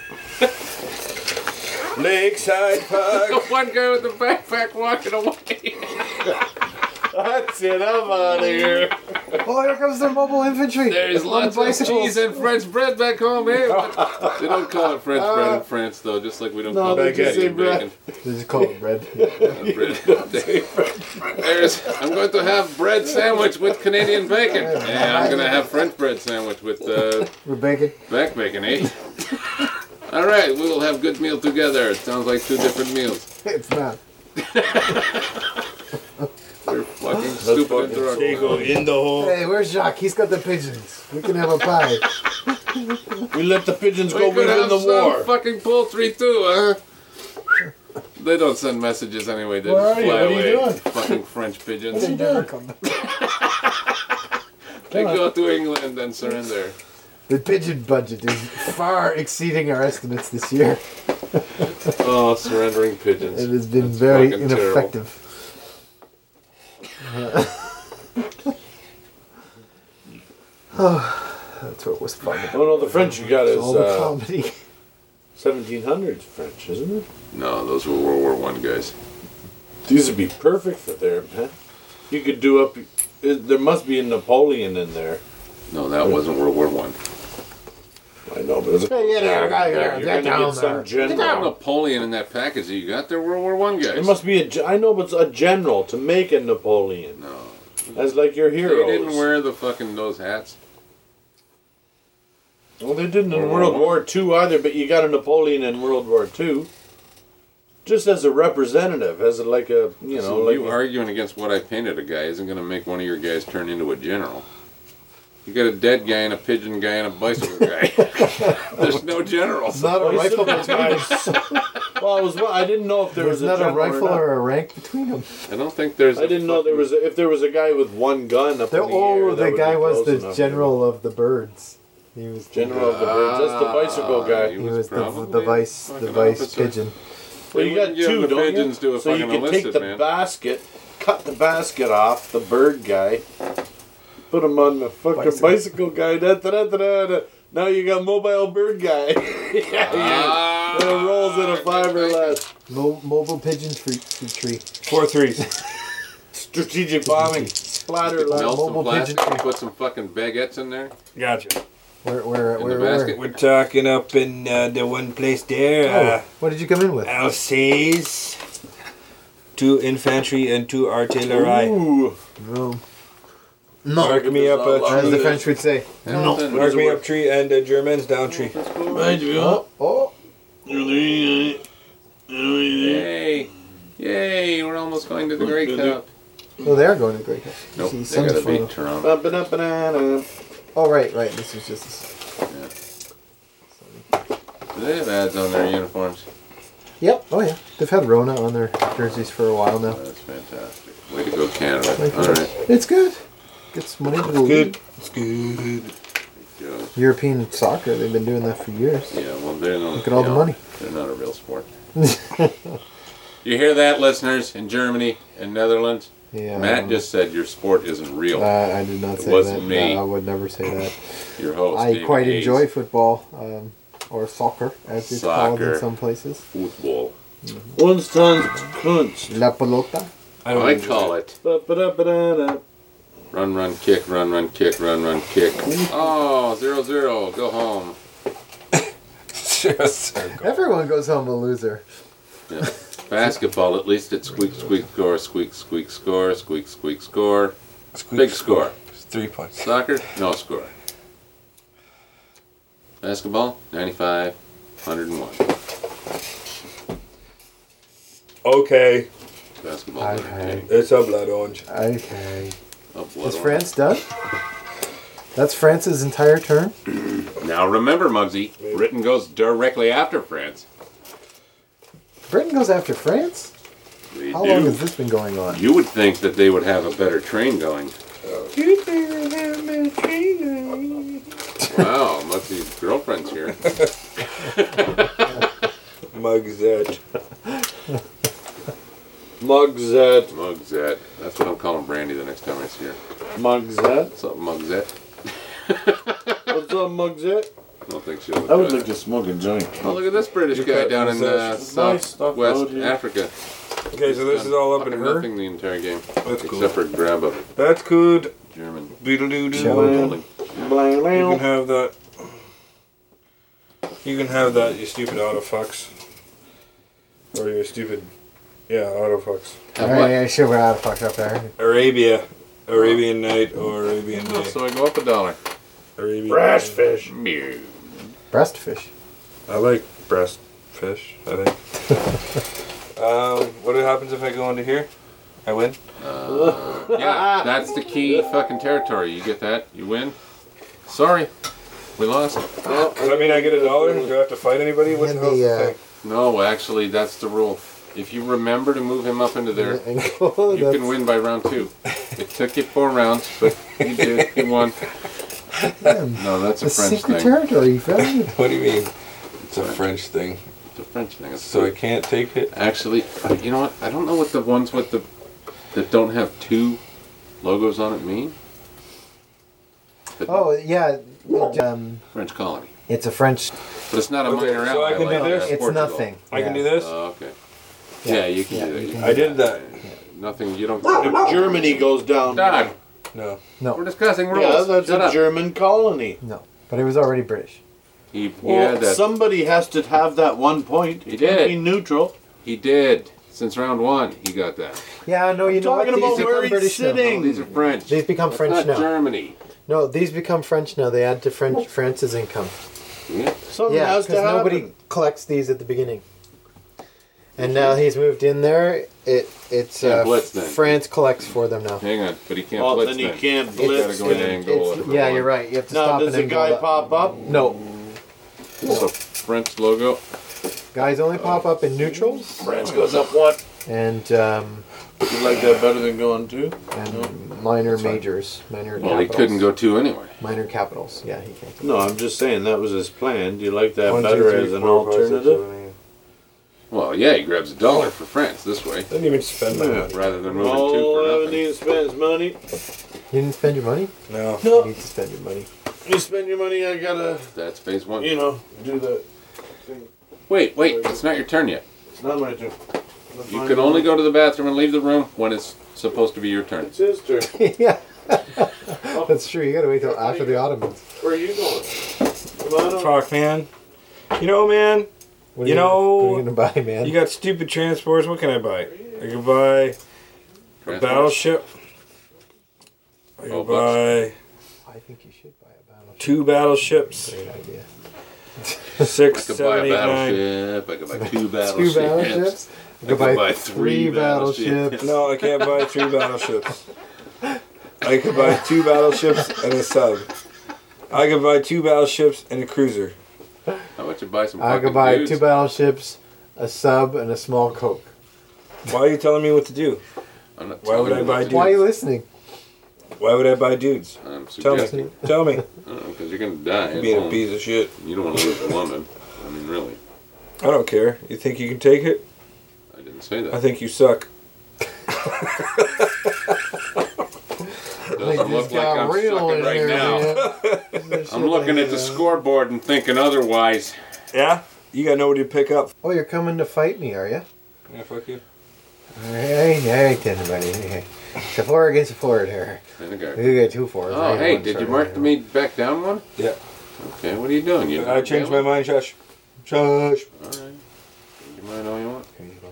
Lakeside Park. One guy with the backpack walking away. That's it. I'm out of here. Oh, here comes their mobile infantry. There's on lots of bicycles. cheese and French bread back home here. They don't call it French bread in France, though. Just like we don't No, call they it just say bacon. bread. They just call it bread. I'm going to have bread sandwich with Canadian bacon. Yeah, I'm going to have French bread sandwich with With bacon. back bacon, eh? All right, we will have good meal together. It sounds like 2 different meals. It's not. We're fucking stupid They go interrupted. in the hole. Hey, where's Jacques? He's got the pigeons. We can have a pie. We let the pigeons We go could win have the some war. fucking poultry too, huh? They don't send messages anyway. They Where just are you? fly What are you away. doing? Fucking French pigeons. They never come back. They go to England and surrender. The pigeon budget is far exceeding our estimates this year. Oh, surrendering pigeons. It has been That's very fucking terrible. ineffective. That's what was fun. Oh no, the French you got is All the comedy. 1700s French, isn't it? No, those were World War One guys. These would be perfect for there, man. You could do up. There must be a Napoleon in there. No, that wasn't World War One. I know, but it's Hey, you're get gonna down get some there. general. Napoleon in that package that you got. They're World War One guys. It must be I know, but it's a general to make a Napoleon. No. As like your heroes. They didn't wear the fucking those hats. Well, they didn't in World War II either, but you got a Napoleon in World War II. Just as a representative, as like a, you know, So like you arguing against what I painted a guy isn't going to make one of your guys turn into a general. You got a dead guy and a pigeon guy and a bicycle guy. There's no generals. Not a rifle Bicycle between them. guys. Well, I didn't know if there There's was a not a general rifle not. or a rank between them. I don't think there's. I didn't know there was if there was a guy with one gun up in the air. The guy was the enough. general of the birds. He was General of the birds. That's the bicycle guy. He He was probably the vice fucking officer. pigeon. Well, you got wouldn't give two, the don't pigeons you? to a So you fucking can take enlisted the man. basket, cut the basket off the bird guy, put him on the fucking bicycle guy. Da, da, da, da, da, da. Now you got mobile bird guy. Ah, It rolls in a fiberglass. Mobile pigeon tree. 4 3s. Strategic bombing. Splatter Melt lab. some mobile plastic pigeon and tree. put some fucking baguettes in there. Gotcha. Where In the basket. We're talking up in the one place there. Oh, what did you come in with? Alsace. 2 infantry and 2 artillery. Ooh. No. Mark me up a As the tree. French would say. Hamilton. Mark me up tree and the Germans down tree. Oh. Yay! Yay! We're almost going to the Grey Cup. Oh, they are going to Great Cup. Nope, See, they sun's gotta fine. beat Toronto. Ba-ba-da-ba-da-da. Oh, right. This was just. Do they have ads on their uniforms? Yep. Oh yeah. They've had Rona on their jerseys for a while now. That's fantastic. Way to go, Canada. Like, All right. It's good. Gets money to the league. It's good. Go. European soccer. They've been doing that for years. Yeah, well, they're not. Look at all the money. They're not a real sport. You hear that, listeners in Germany and Netherlands? Yeah. Matt just said your sport isn't real. I did not say wasn't that. me. No, I would never say that. Your host. I David quite Hayes. enjoy football, or soccer, as it's called Soccer. in some places. football. Winston's Kunst. La pelota. I call it Ba-ba-da-ba-da-da. run, run, kick, run, run, kick, run, run, kick. Oh, 0-0. Go home. Everyone goes home a loser. Yeah. Basketball, at least it's squeak, squeak, score, squeak, squeak, score, squeak, squeak, score. Big score. 3 points. Soccer, no score. Basketball, 95, 101. Okay. Basketball, Okay. entertaining. It's a blood orange. Okay. Oh, blood Is on. France done? That's France's entire turn? Now remember, Muggsy, Britain goes directly after France. Britain goes after France? They How do. long has this been going on? You would think that they would have a better train going. Wow, Muggsy's girlfriend's here. Mugzette. Mugzette. Mugzette. That's what I'm calling Brandy the next time I see her. Mugzette. What's up, Mugzette? What's up, Mugzette? I don't think she'll. I would like to smoke a joint. Oh, look at this British guy cut down in nice stuff southwest out here. Africa. Okay, so this is all up in Fucking her. nothing the entire game. That's Except cool. for grab a That's good. German Beetle doo Shall doo. we? holding. Blang, You can blang. have that. You can have that, you stupid autofucks. Or you stupid. Yeah, autofucks. Have Alright, what? yeah, sure, we're out of fuck up there. Arabia. Arabian night or Arabian Oh, day. so I go up $1. Arabian Brass day. fish. Mew. Breast fish. I like breast fish, I think. What happens if I go into here? I win? Yeah, that's the key fucking territory. You get that, you win. Sorry, we lost. Does that mean I get $1? Do I have to fight anybody? What the And hell's the, the thing? No, actually, that's the rule. If you remember to move him up into there, Oh, you can win by round 2. It took you 4 rounds, but you did. You won. No, that's a The French secret thing. territory, you found it. What do you mean? It's a French thing. It's a French thing. It's So I can't take it? actually, you know what? I don't know what the ones with the that don't have 2 logos on it mean. But Oh, yeah. French colony, It's a French. but it's not a Okay, minor so I ally can do like this? It's Portugal. nothing. I can Yeah. do this? Oh, okay. Yeah, you can do that. you You can can- I did that. Nothing. You don't. If Germany goes down. Dog. No. We're discussing rules. Yeah, that's Shut a up. German colony. No, but it was already British. He Well, had that. somebody has to have that one point. He It can't did. be neutral. He did. Since round 1, he got that. Yeah, no, you know what? talking about These where become he's British now. sitting. Oh, these are French. These become That's French not now. Germany. No, these become French now. They add to France's income. Yeah. Something Yeah, has to because happen. nobody collects these at the beginning. And now he's moved in there. It's Can't blitz then. France collects for them now. Hang on, but he can't Oh, blitz then he then. can't He's gotta blitz. go in then. angle. Yeah, you're right. You have to Now, stop does and the then guy go up. pop up? No, So French logo. guys only pop up in neutrals France goes up one. and You like that better than going two? minor majors, minor. Well, he capitals. couldn't go 2 anyway. Minor capitals. Yeah, he can't. No, I'm just saying that was his plan. Do you like that 1, 2, better 3, as an 4, 5, 6, alternative? 7, 8. Well, yeah, he grabs $1 for France this way, Didn't even spend my Yeah. money. rather than moving 2 All for I nothing. need to spend is money. You didn't spend your money. No. You need to spend your money. You spend your money, I gotta, That's phase 1. you know, do that. Wait, it's not your turn yet. It's not my turn. You can only go to the bathroom and leave the room when it's supposed to be your turn. It's his turn. Yeah, that's true. You gotta wait till after the Ottomans. Where are you going? Come on up. Fuck, man. You know, man, What are You what know, are you gonna buy, man? you got stupid transports. What can I buy? I could buy a Transport. battleship. I could Oh, buy I think you should buy a battleship. 2 battleships. Great idea. 6, I could 7, buy a 8, 9. battleship. I could buy 2 Two battleships. battleships. You could buy 3 battleships. No, I can't buy 3 battleships. I could buy 2 battleships and a sub. I could buy 2 battleships and a cruiser. How about you buy some I fucking could buy dudes? 2 battleships, a sub, and a small Coke. Why are you telling me what to do? I'm not Why would telling I you buy what to dudes? Why are you listening? Why would I buy dudes? do. I'm Tell me. suggesting. Tell me. I don't know, because you're going to die. at Being a home. piece of shit. You don't want to lose a woman. I mean, really. I don't care. You think you can take it? I didn't say I that. think you suck. It doesn't look like I'm sucking right now. I'm looking at the scoreboard and thinking otherwise. Yeah? You got nobody to pick up. Oh, you're coming to fight me, are you? Yeah, fuck you. Alright, everybody. Hey. It's a 4 against a 4 here. And the guy- You get 2 4s. Oh, hey, did you mark me back down one? Yeah. Okay, what are you doing? You I changed my mind, Shush. Shush. All right. You mind all you want?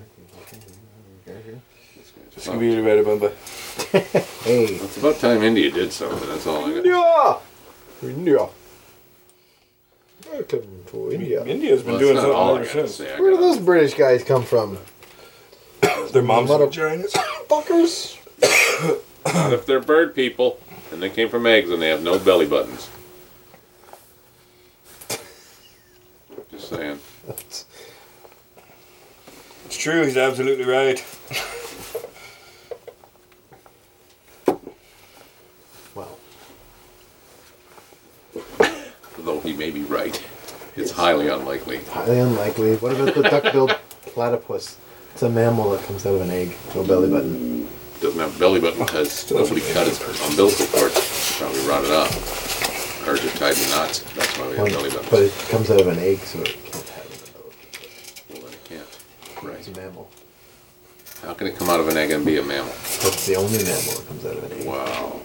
It's gonna be right about Hey. It's about time India did something. That's all I got. Yeah. India. Welcome to India. India's been Well, doing that's not all I something got ever to since. say. I Where do got- those British guys come from? Their moms Mother- are giants. Fuckers. Not if they're bird people and they came from eggs and they have no belly buttons. Just saying. It's true, he's absolutely right. Well, Though he may be right. It's highly unlikely. highly unlikely. What about the duck-billed platypus? It's a mammal that comes out of an egg. No belly button. Doesn't have a belly button because nobody cut his umbilical cord. Probably rotted up. Or just tied in knots. That's why we have belly But buttons. it comes out of an egg, so it can't have a belly. Well, then it can't. It's Right. a mammal. How can it come out of an egg and be a mammal? That's the only mammal that comes out of an egg. Wow.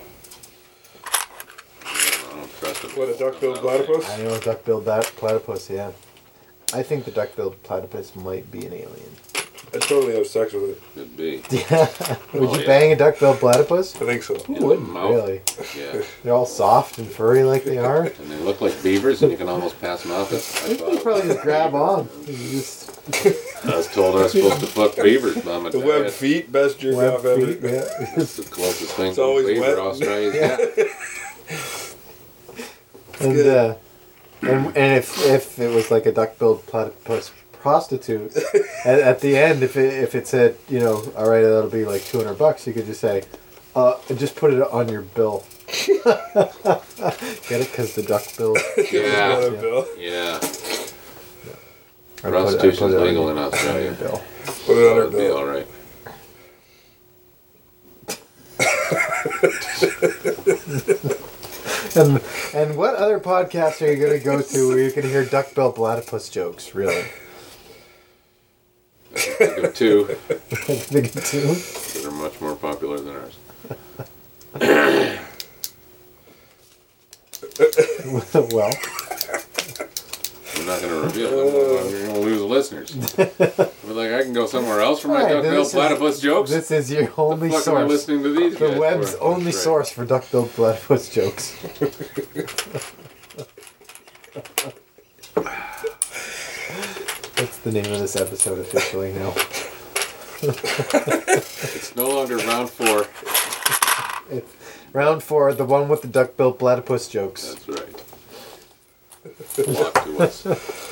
I don't trust it. What, a duck-billed platypus? I know duck-billed platypus, yeah. I think the duck-billed platypus might be an alien. I'd totally have sex with it. Could be. Yeah. Would Oh, you yeah. bang a duck-billed platypus? I think so. Who In the wouldn't, mouth. really? Yeah. They're all soft and furry like they are. And they look like beavers and you can almost pass them off. As, I They thought. probably just grab on. You just I was told I was supposed to fuck beavers, Mom and The webbed Dad. feet, best jerk web off ever. feet, yeah. That's the closest thing It's to a always beaver wet. Australia's Yeah. got. And if it was like a duck-billed platypus prostitute, at the end, if it said, you know, all right, that'll be like $200, you could just say, just put it on your bill. Get it? Because the duck-billed. Yeah. Another bill. Yeah. I Prostitution's put it on legal your- in on your Australia. bill. Put it on her That'd be bill. alright. And what other podcast are you going to go to where you can hear duck-billed platypus jokes? Really? Think of two Think of two? that are much more popular than ours. Well, I'm not going to reveal them. We're going to lose listeners. We're like, I can go somewhere else for my Alright, duck-billed platypus jokes. This is your only the fuck am I source. listening to these guys The web's for? only That's right. source for duck-billed platypus jokes. That's the name of this episode officially now. It's no longer round 4. It's round 4, the one with the duck-billed platypus jokes. That's right. Flock to us.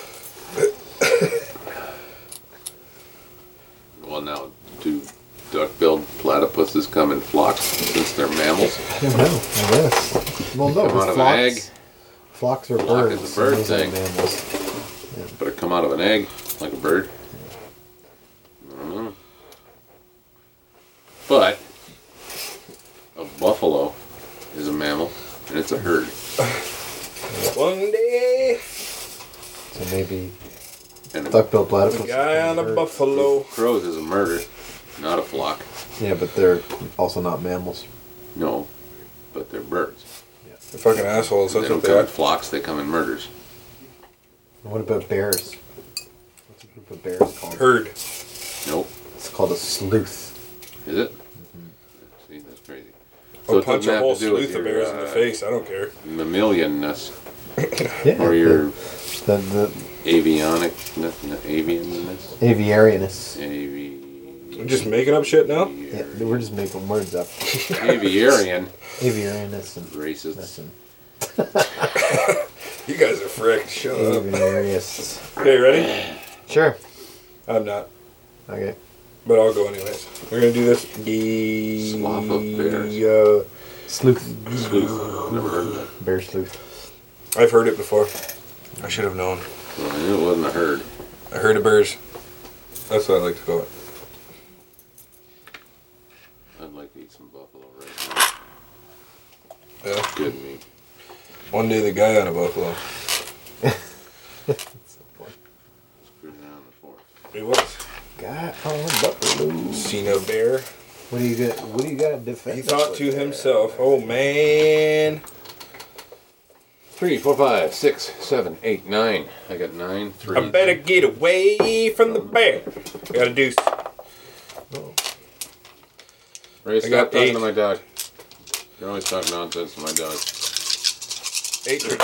Well, now, do duck-billed platypuses come in flocks since they're mammals? I don't know. I guess. Well, no, Come out because of an egg. flocks are Flock birds. is a bird so those are thing. mammals. But it come out of an egg like a bird? I don't know. But a buffalo is a mammal, and it's a herd. One day, So maybe And a duck-billed platypus. guy on a bird. buffalo. crows is a murder, not a flock. Yeah, but they're also not mammals. No, but they're birds. They're fucking assholes. They That's don't what they come in are. flocks, they come in murders. And what about bears? What's a group of bears called? Herd. Nope. It's called a sleuth. Is it? See, that's crazy. I'll it punch doesn't a have whole to do with sleuth of your, bears in the face. I don't care. mammalianness Yeah. or your the avianness. aviariness. I'm just making up shit now. Yeah, we're just making words up. Aviarian. Aviariness and Racist. listen. You guys are fricked. Shut up. Aviarists. Okay, ready? Sure. I'm not. Okay. But I'll go anyways. We're gonna do this. Slough of bears. Sleuth. Sleuth. Never heard of that. Bear sleuth. I've heard it before. I should have known. Well, I knew it wasn't a herd. I heard of bears. That's what I like to call it. I'd like to eat some buffalo right Yeah. now. Good meat. One day the guy on a buffalo. Screwed around the fork. It was. God, oh, buffalo. Seen a bear. What do you got? What do you got to defend? He us thought with to there? himself, "Oh man, 3, 4, 5, 6, 7, 8, 9. I got 9, 3. I better get away from the bear." Got a deuce. Ray, stop got talking 8. to my dog. You're always talking nonsense to my dog. 8 deuce.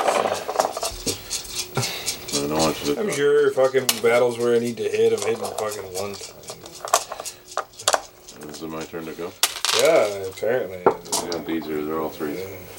I don't want you to I'm talk. sure fucking battles where I need to hit, I'm hitting fucking one time. Is it my turn to go? Yeah, apparently. Yeah, these are, they're all 3s.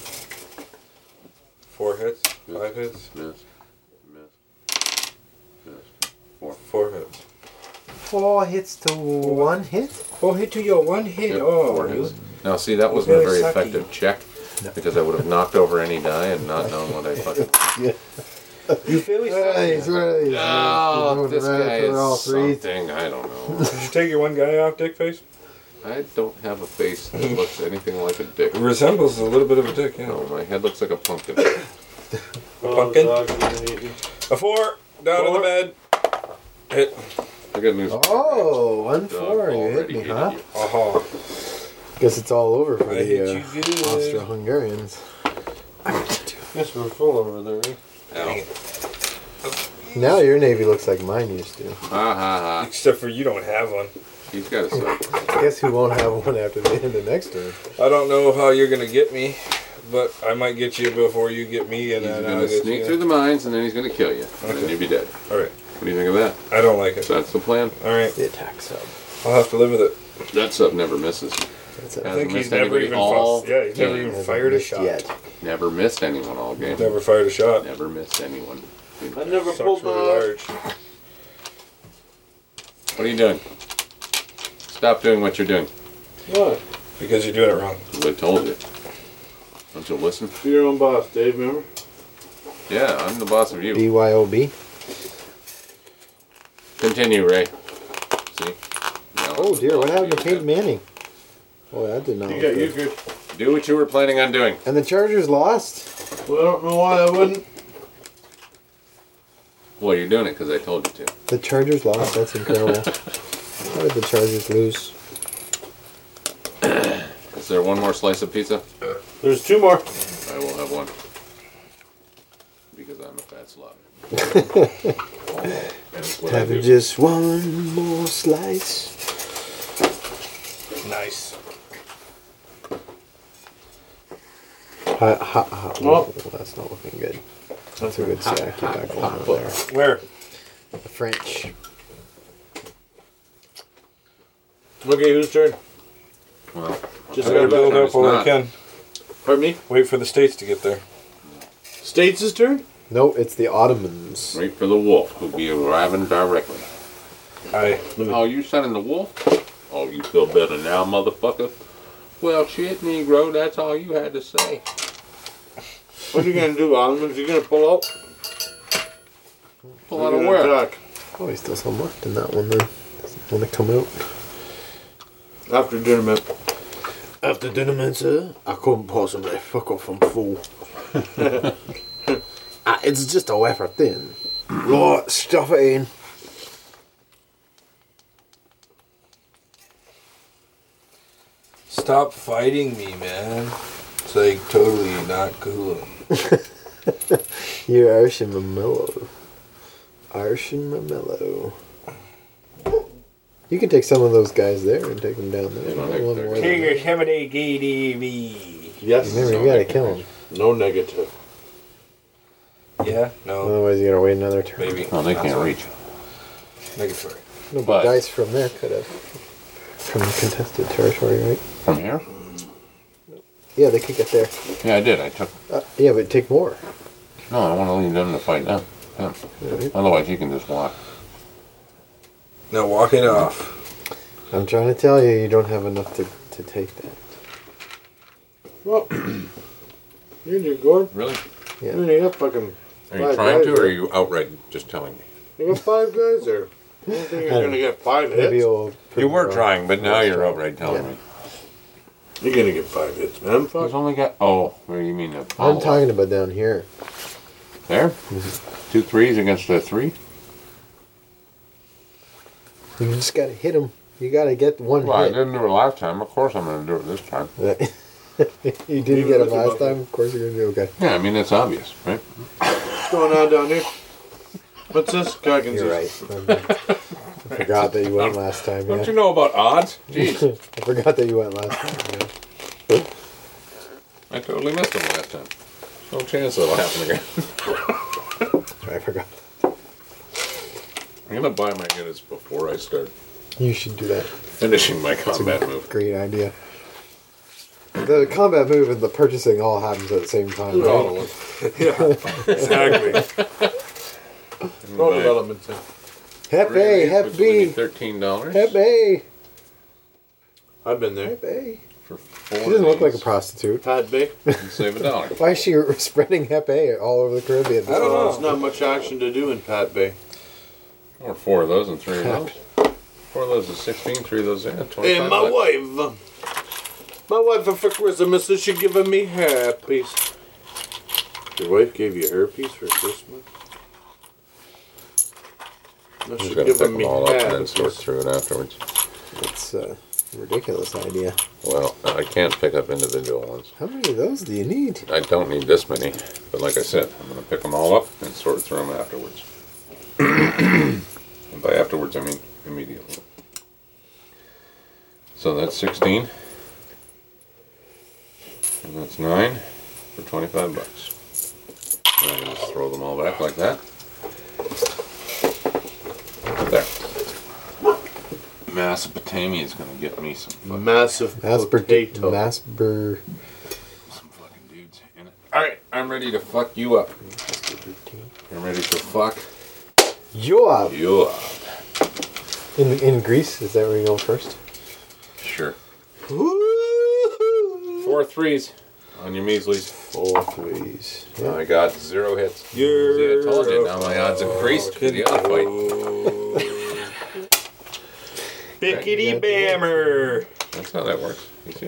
4 hits, 5 hits, Miss. Miss. Miss. 4. 4 hits. 4 hits to 1 hit. 4 hit to your 1 hit. Yep, Oh, 4 you- hits. Now, see, that wasn't a very very sucky. effective check because I would have knocked over any die and not known what I fucking. you fairly Hey, he's one of these. Oh, this Right guy for all is 3. something. I don't know. Did you take your one guy off, dick face? I don't have a face that looks anything like a dick. It resembles a little bit of a dick, yeah. No, my head looks like a pumpkin. Pumpkin? A 4, down on the bed. Hit. I got news. Oh, 1 Dog 4. You hit already me, hated huh? you. Aha. Guess it's all over for I hit the you good. Austro-Hungarians. Yes, we're full over there. Ow. Now your navy looks like mine used to. Ha ha ha. Except for you don't have one. He's got a suck. Guess who won't have one after the end of next turn? I don't know how you're gonna get me, but I might get you before you get me, and He's then gonna I'll get sneak you. through the mines and then he's gonna kill you. And then Okay. you'll be dead. All right. What do you think of that? I don't like it. So that's the plan. All right. The attack sub. I'll have to live with it. That sub never misses. That's I it. Hasn't think he's missed never anybody even all fussed. Yeah, he's never game. even Hasn't fired a missed shot. yet. Never missed anyone all game. Never fired a shot. Never missed anyone. I never Sucks pulled really my large. What are you doing? Stop doing what you're doing. What? Because you're doing it wrong. I told you. Don't you listen? Be your own boss, Dave, remember? Yeah, I'm the boss of you. BYOB. Continue, Ray. See? No, Oh dear, what happened to Peyton? Peyton Manning? Oh, that did not You look got you good. good. Do what you were planning on doing. And the Chargers lost? Well, I don't know why I wouldn't. Well, you're doing it because I told you to. The Chargers lost? That's incredible. How did the Chargers lose? Is there one more slice of pizza? There's 2 more. I will have one. Because I'm a fat slob. That's what I Having do. just one more slice. Nice. Oh, that's not looking good. That's a good stack you got going on there. Where? The French. Okay, whose turn? Well, Just I gotta got build back. up while I not. can. Pardon me? Wait for the states to get there. States' turn? No, it's the Ottomans. wait for the wolf, who'll be arriving directly. Aye. Oh, you sending the wolf? Oh, you feel better now, motherfucker? Well, shit, Negro, that's all you had to say. What are you gonna do, Almonds? You gonna pull out? Pull Or out you of gonna where? attack? Oh, he's still some left in that one then. Doesn't want to come out. After dinner, man. After dinner, man, sir, I couldn't possibly fuck off, I'm full. It's just a wafer thin. Right, stuff it in. Stop fighting me, man. It's like totally not cool. You're Irish and Mamillo. Irish and Mamillo. You can take some of those guys there and take them down there. You don't Not think one they're more gonna- than that. Yosemite KDV. Yes. Remember, you gotta kill him. No negative. Yeah? No. Otherwise, you gotta wait another turn. Maybe. Oh, they Not can't so. reach. Negatory. No, But- but dice from there could have. From contested territory, right? From here? Yeah, they could get there. Yeah, I did. I took. Yeah, but take more. No, I want to leave them to fight them. Yeah. Right? Otherwise, you can just walk. Now walk it off. I'm trying to tell you, you don't have enough to take that. Well, you're in your gourd. Really? Yeah. You got fucking. Are you Five trying guys to, or are there. you outright just telling me? You got 5 guys there. You don't think you're gonna get 5 hits? Maybe you'll. You were trying, but now you're outright telling Yeah. me. You're gonna get 5 hits, man. Fuck. He's only got. Oh, where do you mean the? I'm follow-up? talking about down here. There? 2 3s against a 3? You just gotta hit them. You gotta get one Well, I hit. didn't do it last time. Of course, I'm going to do it this time. You didn't get him last time. Of course, you're gonna do okay. Yeah, I mean, it's obvious, right? What's going on down here? What's this? Coggins? You're right. I forgot that you went last time. Don't you Yeah. know about odds? Jeez, I forgot that you went last time. Yeah. I totally missed him last time. No chance that'll happen again. I forgot. I'm going to buy my units before I start You should do that. finishing my combat move. Great idea. The combat move and the purchasing all happens at the same time, All right? of them. Yeah. Exactly. No Buy developments. Hep three A, of Hep these, which would B, be $13 Hep A, I've been there. Hep A. for 4 She doesn't look like a days prostitute. Pat Bay. and save $1. Why is she spreading Hep A all over the Caribbean? I don't know. There's not much action to do in Pat Bay. Or 4 of those and 3 of those. 4 of those is 16, 3 of those, yeah, 25 Hey, my bucks. wife. My wife for Christmas, is she giving me herpes? Your wife gave you herpes for Christmas? No, I'm she just gonna pick giving them me all up and then sort herpes. through it afterwards. It's a ridiculous idea. Well, I can't pick up individual ones. How many of those do you need? I don't need this many, but like I said, I'm going to pick them all up and sort through them afterwards. And by afterwards, I mean immediately. So that's 16. And that's 9 for 25 bucks. And I can just throw them all back like that. There. Mesopotamia is going to get me some Massive potato. Masper. some fucking dudes in it. Alright, I'm ready to fuck you up. I'm ready to fuck Joab. you up. In Greece, is that where you go first? Sure. Woo-hoo. 4 3s on your measlies. 4 threes. I got 0 hits. You're See, I told you, now my odds increased for the other fight. Bickety bammer. That's how that works. You see?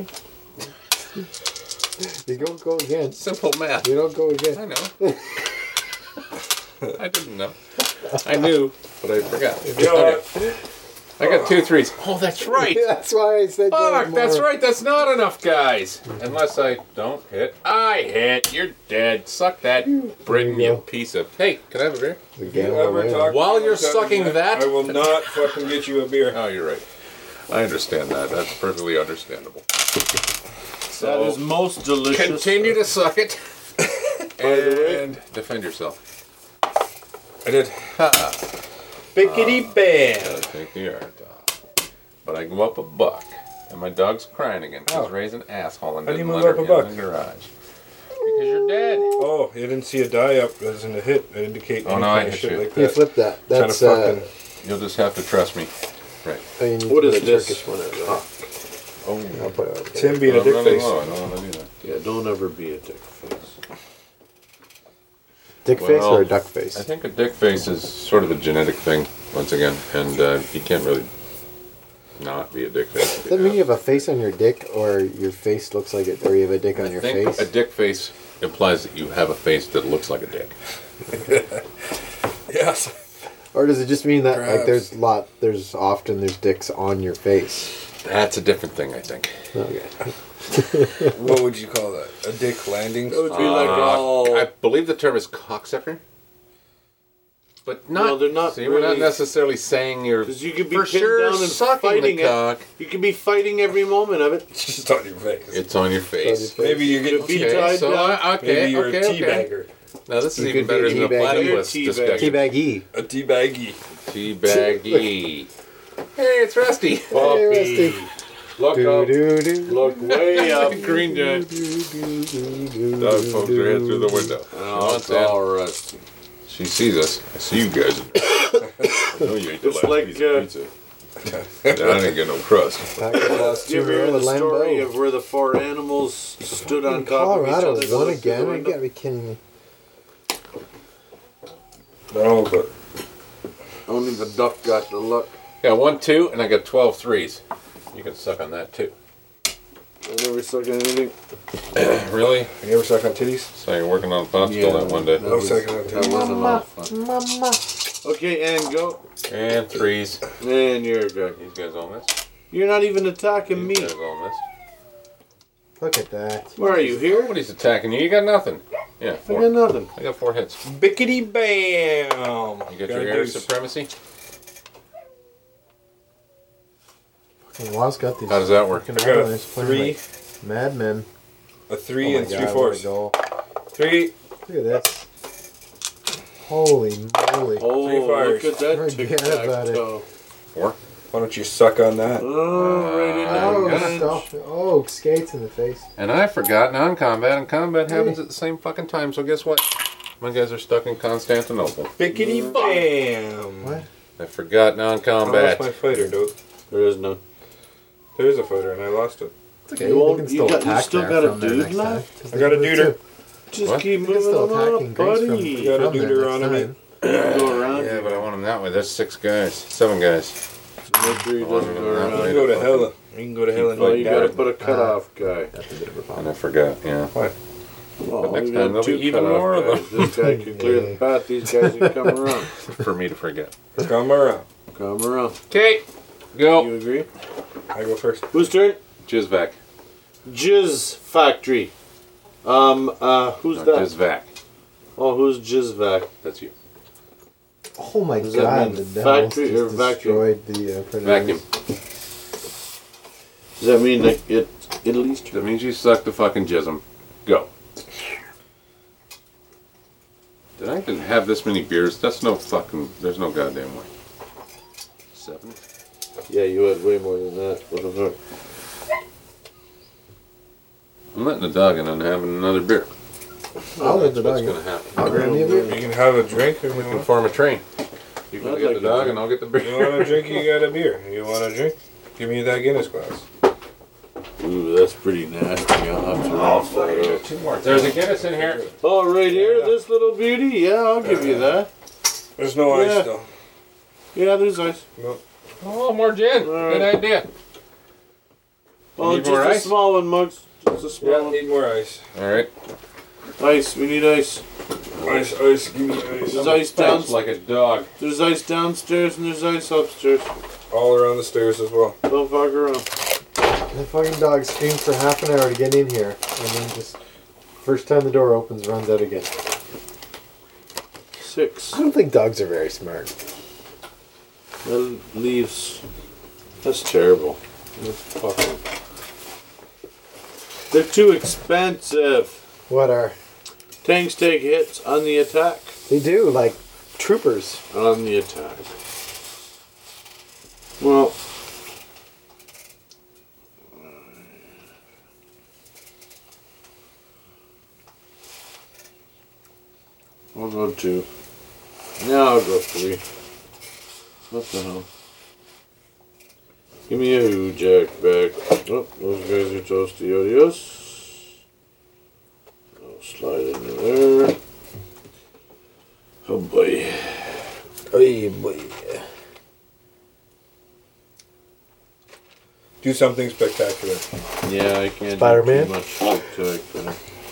You don't go again. Simple math. You don't go I again. know. I didn't know. I knew, but I forgot. Yeah. Okay. I got 2 threes. Oh, that's right. That's why I said. Fuck, that's right. That's not enough, guys. Unless I don't hit. I hit. You're dead. Suck that, Britain, you piece of. Hey, can I have a beer? If you ever talk While to me, you're I'm telling sucking you that- I will not fucking get you a beer. Oh, you're right. I understand that. That's perfectly understandable. That is most delicious. Continue to suck it the way- and defend yourself. I did. Bickety I bam. take the yard dog. But I go up a buck, and my dog's crying again because Oh. Ray's an asshole and How do you didn't move let her up a buck? in the garage. Because you're dead. Oh, you didn't see a die up as in a hit. I indicate Oh, any no, I kind of hit shit you. like You that. flip that. Trying to That's fucking. You'll just have to trust me. Right. you need What to is put a this? Turkish one out there. Oh, I'll put it out there. Tim being a I'm dick running face. low. I don't want to do that. Yeah, don't ever be a dick face. Dick face Well, or a duck face? I think a dick face is sort of a genetic thing, once again, and you can't really not be a dick face. Does that mean you have a face on your dick, or your face looks like it, or you have a dick on I your think face? a dick face implies that you have a face that looks like a dick. Yes. Or does it just mean that like Perhaps. there's dicks on your face? That's a different thing, I think. Okay. What would you call that? A dick landing? It would be like all. I believe the term is cocksucker. But not. No, they're not See, we're not really- necessarily saying you're Because you could be for pinned sure down and sucking fighting the it. cock. You could be fighting every moment of it. It's just on your face. It's on your face. Maybe you're getting Could be Okay, tied so down. okay, Maybe you're okay, a okay. teabagger. Now this is You even could be better than the teabagger. platypus You're discussion. Teabaggy. A teabaggy. Teabaggy. Hey, it's Rusty. Hey, Rusty. Look Do, up. do, do. Look way up. Green giant. Dog pokes her head through the window. She Oh, wants it's all in. rusty. She sees us. I see you guys. I know you ate the It's last like, piece of pizza. I didn't get no crust. Back to last Do you ever hear two the story Lambo. of where the 4 animals stood on top Colorado of each other? won to look through the again. You window? gotta be kidding me. No, but Only the duck got the luck. Got 1, 2, and I got 12 threes. You can suck on that too. I never sucked anything. Really? you ever suck on titties? So you're working on a popsicle that one day. That No was, second on that titties. wasn't a lot of fun. Mama. Okay, and go. And threes. And you're good. These guys all missed. You're not even attacking me. These guys all missed. Look at that. Where are you here? Nobody's attacking you. You got nothing. Yeah, I 4. got nothing. I got 4 hits. Bickety bam. You got your air supremacy? Fucking Wild's got these. How does that work? fucking I got a islands playing 3, like Mad Men. a 3, Oh and my 3 God, fourths. what a goal. 3. Look at this. Holy moly. Oh, 3 fires. look at that Forget tic tac about it. toe. 4. Why don't you suck on that? Oh, right in Oh, there. yeah. stop. Oh, skates in the face. And I forgot non-combat, and combat happens at the same fucking time, so guess what? My guys are stuck in Constantinople. Bickety bam. What? I forgot I lost non-combat. my fighter, dude. There is none. There is a fighter, and I lost it. It's okay. You They won't- can you still got- you attack still there got a from there dude next time, left? 'cause I they got a can move duder. too. Just What? keep They can moving still them attacking up, Greece from, buddy. You got a from there duder next on me. time. Go around. Yeah, but I want him that way. There's 6 guys. 7 guys. Make sure he doesn't go You around. can go to hell. You can go to hell and No, like you gotta that. put a cutoff guy. That's a bit of a And problem. I forgot, yeah. What? Well, next we time got there'll be 2 even cutoff more of guys. This guy can clear the path. These guys can come around. For me to forget. Come around. Come around. Okay, go. You agree? I go first. Whose turn? Jizvac. Jizz Factory. Who's No, that? Jizvac. Oh, who's Jizzvac? That's you. Oh my Does that god, mean the devils factory or just vacuum? destroyed the predators. Vacuum. Does that mean like Italy's That turn? means you suck the fucking jism. Go. Did I even have this many beers? That's no fucking. There's no goddamn way. 7. Yeah, you had way more than that. What the fuck? I'm letting the dog in and having another beer. I'll let the What's dog gonna in. happen? I'll grab me a beer. You can have a drink if you We can want. form a train. You can I'd get like the a dog drink. and I'll get the You want a beer. drink, you got a beer. You want a drink? Give me that Guinness glass. Ooh, that's pretty nasty. I'll have to rinse that out. 2 more. There's a Guinness in here. Oh, right here, this little beauty? Yeah, I'll give you that. There's no Yeah. ice though. Yeah, there's ice. Oh, more gin. Good idea. Oh, need just more a ice? small one, Mugs. Just a small Yeah, one. need more ice. All right. Ice, we need ice. Ice, give me ice. There's ice Sounds down. like a dog. There's ice downstairs and there's ice upstairs. all around the stairs as well. Don't fuck around. The fucking dog screams for half an hour to get in here, and then just first time the door opens, runs out again. 6. I don't think dogs are very smart. That leaves. That's terrible. That's fucking. They're too expensive. What are Tanks take hits on the attack. they do? Like troopers. On the attack. Well. I'll go 2. Yeah, I'll go 3. What the hell? Give me a Who Jack back. Oh, those guys are toasty odious. I'll slide into there. Oh boy. Oh boy. Do something spectacular. Yeah, I can't Spider-Man? do too much spectacular.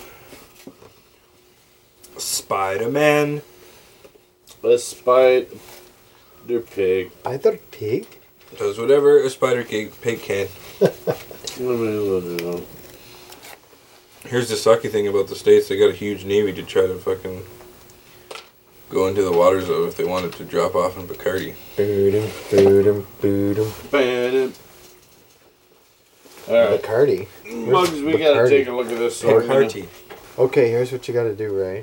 Spider-Man. A spider pig. Either pig. Does whatever a pig can. Let me look it up. Here's the sucky thing about the States. They got a huge navy to try to fucking go into the waters of if they wanted to drop off in Bacardi. Boodum, boodum, boodum. Ban Alright. Bacardi. Mugs, we gotta Bacardi? take a look at this sword. Bacardi. Okay, here's what you gotta do, Ray.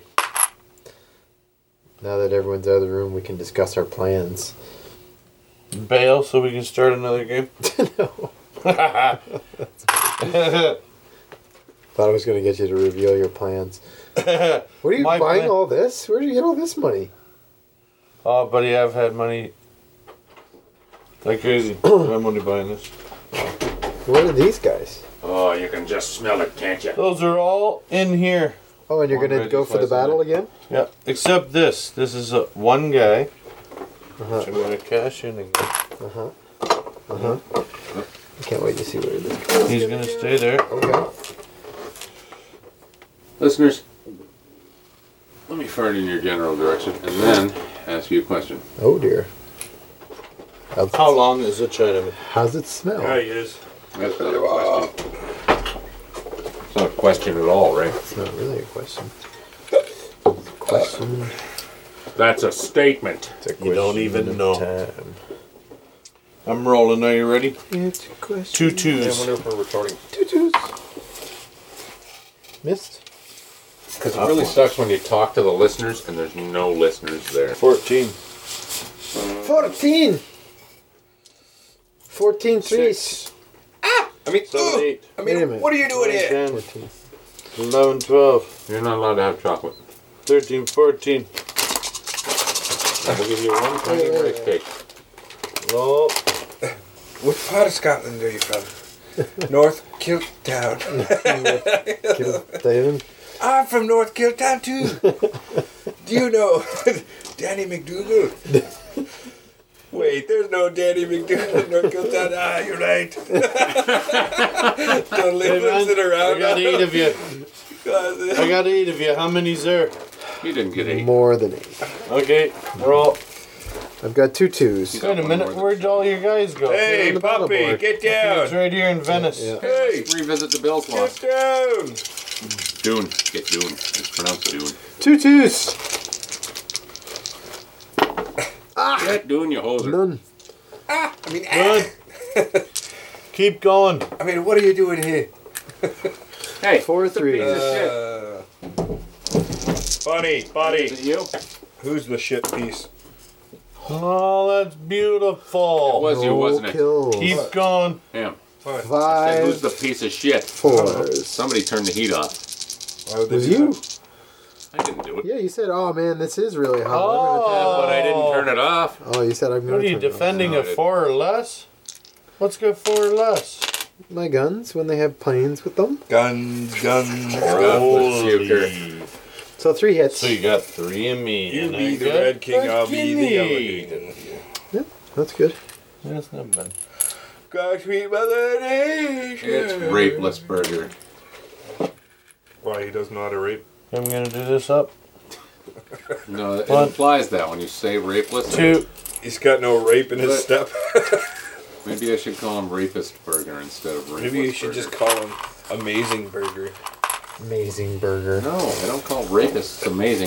Now that everyone's out of the room, we can discuss our plans. Bail so we can start another game. No. Thought I was gonna get you to reveal your plans. What are you My buying plan- all this? Where did you get all this money? Oh, buddy, I've had money like crazy. I'm only buying this. What are these guys? Oh, you can just smell it, can't you? Those are all in here. Oh, and you're One gonna ready go for the slice in battle again? Yeah, except this. This is one guy. Uh-huh. Which I'm gonna cash in again. Uh-huh. Uh-huh. I can't wait to see where this goes. He's gonna stay there. Okay. Listeners, let me fart in your general direction and then ask you a question. Oh dear. How long is a Chinaman? How's it smell? There he is. That's not a question. It's not a question at all, right? It's not really a question. Question. That's a statement. It's a You don't question even of know. time. I'm rolling. Are you ready? It's a question. 2 twos. I wonder if we're recording. 2 twos. Missed. Because it really sucks when you talk to the listeners and there's no listeners there. 14. 14. 14 threes. 6. I mean, 7, 8. I Wait a mean, minute. what are you doing here? 10, 14. 11, 12, You're not allowed to have chocolate. 13, 14. We'll give you one tiny rice cake. Oh, What part of Scotland are you from? North Kiltown. David. I'm from North Kiltown too. Do you know Danny McDougal? Wait, there's no Danny McDougal in North Kiltown. Ah, you're right. Don't hey leave man, it around. I got 8 of you. I got 8 of you. How many's there? You didn't get 8. More than 8. Okay, roll. I've got 2 twos. Wait a minute. Where'd all your guys go? Hey, on the battle puppy, board. get down. It's right here in Venice. Yeah. Hey, Let's revisit the Bills get loss. down. Dune. Get Dune. It's pronounced Dune. 2 twos. Get Dune, you hoser. None. Good. Keep going. I mean, what are you doing here? Hey, 4 threes. piece of shit. Buddy, Is buddy. it you? Who's the shit piece? Oh, that's beautiful. It was you, No wasn't it? kills. Keep going. Yeah. What? Said, 5 who's the piece of shit? fours. Somebody turned the heat off. Why would they Was do you? that? I didn't do it. Yeah, you said, "Oh man, this is really hot." Oh. But I didn't turn it off. Oh, you said I'm going What are to you turn it off. defending No, I a didn't. 4 or less? What's good 4 or less? My guns when they have planes with them. Guns, guns, Holy. guns. So 3 hits. So you got 3 of me. You and I be the got Red King, I'll be the Yellow Guinea. King. That's good. That's not bad. God, sweet Mother Nature. It's rapeless burger. Why, he does not a rape? I'm gonna do this up. No, it One. implies that when you say rapeless. 2. He's got no rape in his But- step. Maybe I should call him Rapist Burger instead of Rapist Maybe you should Burger. just call him Amazing Burger. Amazing burger. No, I don't call rapists amazing.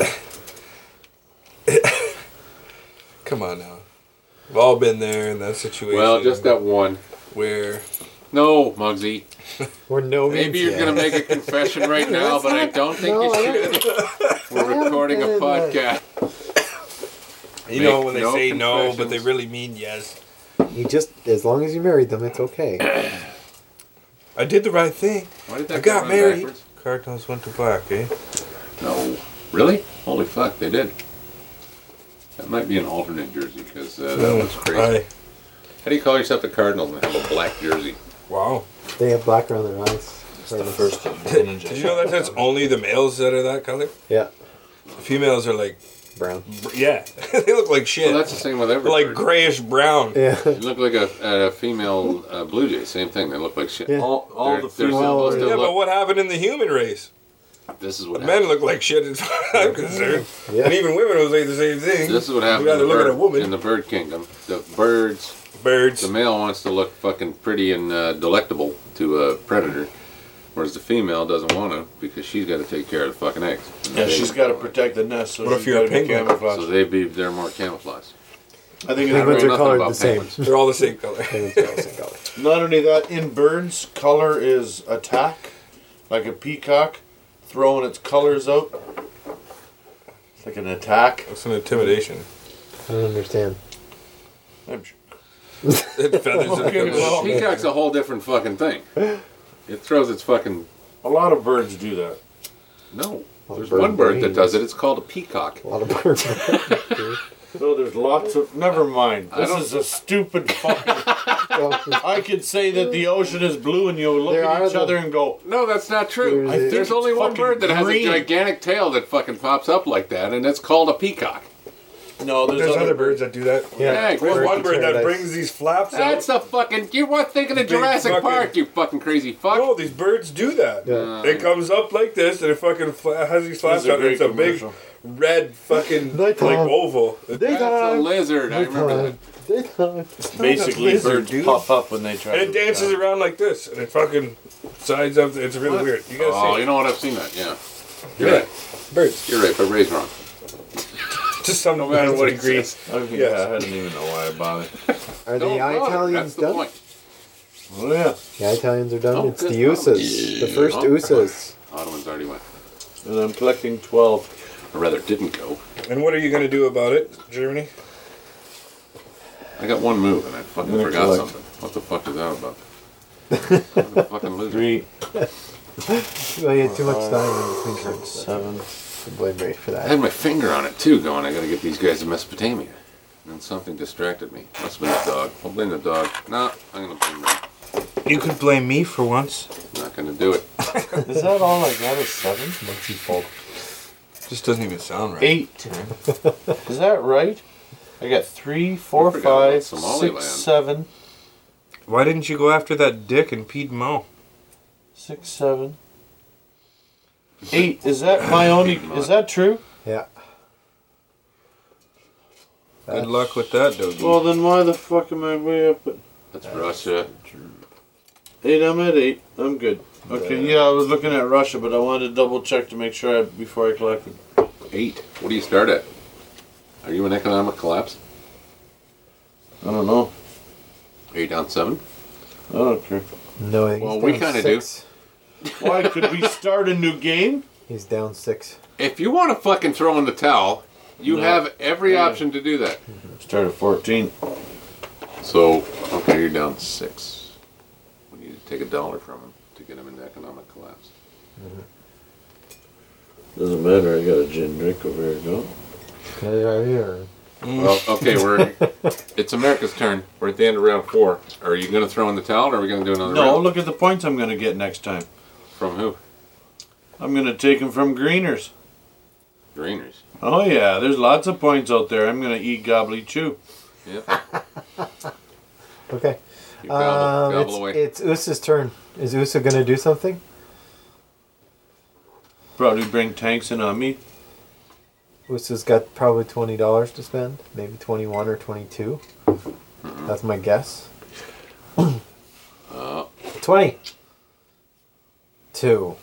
Come on now. We've all been there in that situation. Well, just that one. where No, Muggsy. Or no Maybe means you're yeah. going to make a confession right now, but I don't think No, you I should. We're recording a podcast. you know Make when they no say no, but they confessions. really mean yes. You just, as long as you married them, it's okay. I did the right thing. Why did I that got run married. backwards? Cardinals went to black, eh? No. Really? Holy fuck, they did. That might be an alternate jersey, because that looks crazy. How do you call yourself the Cardinals and have a black jersey? Wow. They have black around their eyes. The first time. Did you know that that's only the males that are that color? Yeah, The females are like, brown. yeah, they look like shit. Well, that's the same with every They're like bird. grayish brown. Yeah. You look like a female blue jay. Same thing. They look like shit. Yeah. All They're- the they're females supposed to Yeah, but look- what happened in the human race? This is what Men happened. look like shit as far as I'm concerned. Yeah. And even women will say the same thing. This is what happened You in gotta the, look at bird, a woman. in the bird kingdom. The birds, Birds. the male wants to look fucking pretty and delectable to a predator, whereas the female doesn't want to because she's got to take care of the fucking eggs. And the Yeah, she's babies got to go away. protect the nest, so What if she's you're a got to be penguin? camouflaged. So they're more camouflaged. I think I don't Penguins know are nothing colored about the same. penguins. They're all the same color. Penguins are all the same color. not only that, in birds, color is attack, like a peacock throwing its colors out. It's like an attack. That's an intimidation. I don't understand. I'm sure. It feathers Okay, well- Peacock's a whole different fucking thing. It throws its fucking A lot of birds do that. no. Well, There's bird one bird that brains. does it. It's called a peacock. A lot of birds. No, there's lots of. Never mind. I This don't- is a stupid fucking. Well, I could say that the ocean is blue, and you'll look There at are each the- other and go, No, that's not true. I think There's it's only one fucking bird that has a green. gigantic tail that fucking pops up like that, and it's called a peacock. "No, there's, There's other birds that do that. Yeah, There's one bird that paradise. brings these flaps That's out. the fucking. You weren't thinking of Big Jurassic fucking- Park, you fucking crazy fuck. No, these birds do that. Yeah. It comes up like this, and it fucking has these flaps This is a out, and it's a great big commercial. red fucking like Nighttime. oval. They That's a time. lizard. I remember that. Daytime. basically lizard, birds dude. puff up when they try. And it to dances attack. around like this, and it fucking sides up. It's really What? weird. You gotta Oh, see you it. know what? I've seen that. Yeah, you're Yeah. right. Birds. You're right, but Ray's wrong. Just some No matter what he degree. says. I think Yes. I didn't even know why I bothered. Are the Don't bother. Italians That's the done? point. Oh yeah, The Italians are done. Oh, it's good. the USAs. The first Oh, USAs. Ottomans already went. and I'm collecting 12. Or rather, didn't go. And what are you gonna do about it, Germany? I got one move, and I fucking I'm gonna forgot collect. something. What the fuck is that about? What a fucking loser. 3, Well, you had too much time in between turns. 7. I blame Ray for I had that. my finger on it too, going, I gotta get these guys to Mesopotamia. And then something distracted me. Must have been the dog. I'll blame the dog. No, I'm gonna blame Ray. You could blame me for once. Not gonna do it. Is that all I got? Is 7? Monkey fault. Just doesn't even sound right. 8. Is that right? I got 3, 4, I forgot about 5, Somaliland. 6, 7, Why didn't you go after that dick and Piedmont? 6, 7, 8. Is that my only? Is that true? Yeah. Good luck with that, Doggy. Well, then why the fuck am I way up at That's Russia. 8? I'm at 8. I'm good. Okay, yeah, I was looking at Russia, but I wanted to double check to make sure before I collected. 8. What do you start at? Are you in economic collapse? I don't know. 8 on 7? I don't care. No, he's Well, we down kinda do. 6. Why could we start a new game? He's down 6. If you want to fucking throw in the towel, you No. have every Yeah. option to do that. Start at 14. So, okay, you're down 6. We need to take $1 from him to get him into economic collapse. Doesn't matter. I got a gin drink over here. Go. Right here. Well, okay, it's America's turn. We're at the end of round 4. Are you going to throw in the towel, or are we going to do another No, round? look at the points I'm going to get next time. From who? I'm going to take them from Greeners. Greeners. Oh yeah, there's lots of points out there. I'm going to eat gobbly chew. Yep. Okay. You gobble It's, away. it's Usa's turn. Is Usa going to do something? Probably bring tanks in on me. Usa's got probably $20 to spend. Maybe 21 or 22. That's my guess. 22.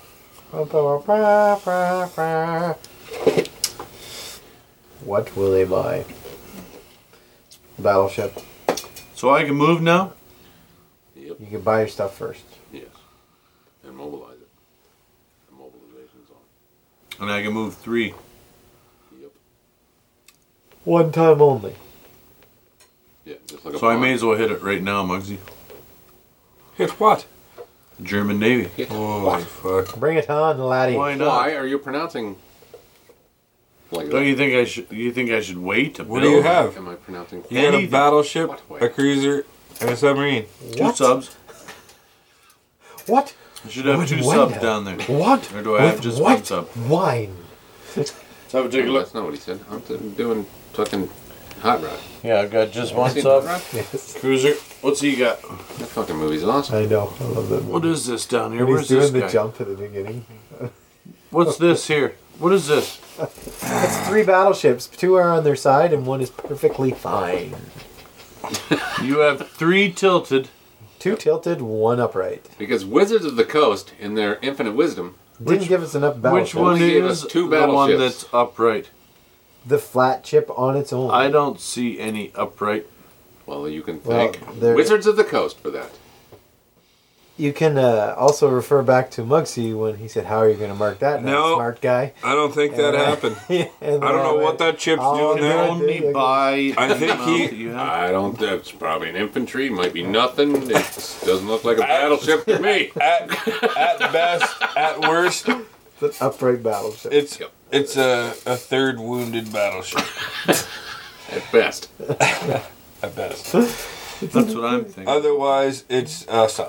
What will they buy? Battleship. So I can move now? Yep. You can buy your stuff first. Yes. And mobilize it. The mobilization's on. And I can move 3. Yep. One time only. Yeah, just like a So I pawn. may as well hit it right now, Muggsy. Hit what? German Navy. Hit Holy what? fuck. Bring it on, laddie. Why not? Why are you pronouncing like Don't that? you think I should? You think I should wait to What build? do you have? Am I pronouncing? You got a Anything. battleship, What way? a cruiser, and a submarine. 2 What? subs. What? I should have With 2 when subs now? down there. What? Or do I have With just what? one sub? Wine. Let's have a take a No, look. that's not what he said. I'm doing fucking hot rod. Yeah, I got just one Seen sub. Hot Rod? Yes. Cruiser. What's he got? That fucking movie's awesome. I know. I love that. What is this down here? When Where's he's doing this the guy? jump at the beginning. What's this here? What is this? It's 3 battleships. 2 are on their side and 1 is perfectly fine. You have 3 tilted. 2 tilted, 1 upright. Because Wizards of the Coast, in their infinite wisdom, Didn't give us enough Which battleships. one Only gave is us 2 the one battleships. that's upright? The flat chip on its own. I don't see any upright. well, you can Well, thank there- Wizards of the Coast for that. You can also refer back to Muggsy when he said, "How are you going to mark that?" No. Smart guy. I don't think that happened. And I don't know what that chip's Oh, doing there. no. Only by. I think he- You have. I don't. That's probably an infantry. Might be nothing. It doesn't look like a battleship to me. At best, at worst, It's an upright battleship. it's a third wounded battleship. At best. At best. That's what I'm thinking. Otherwise, it's a sub.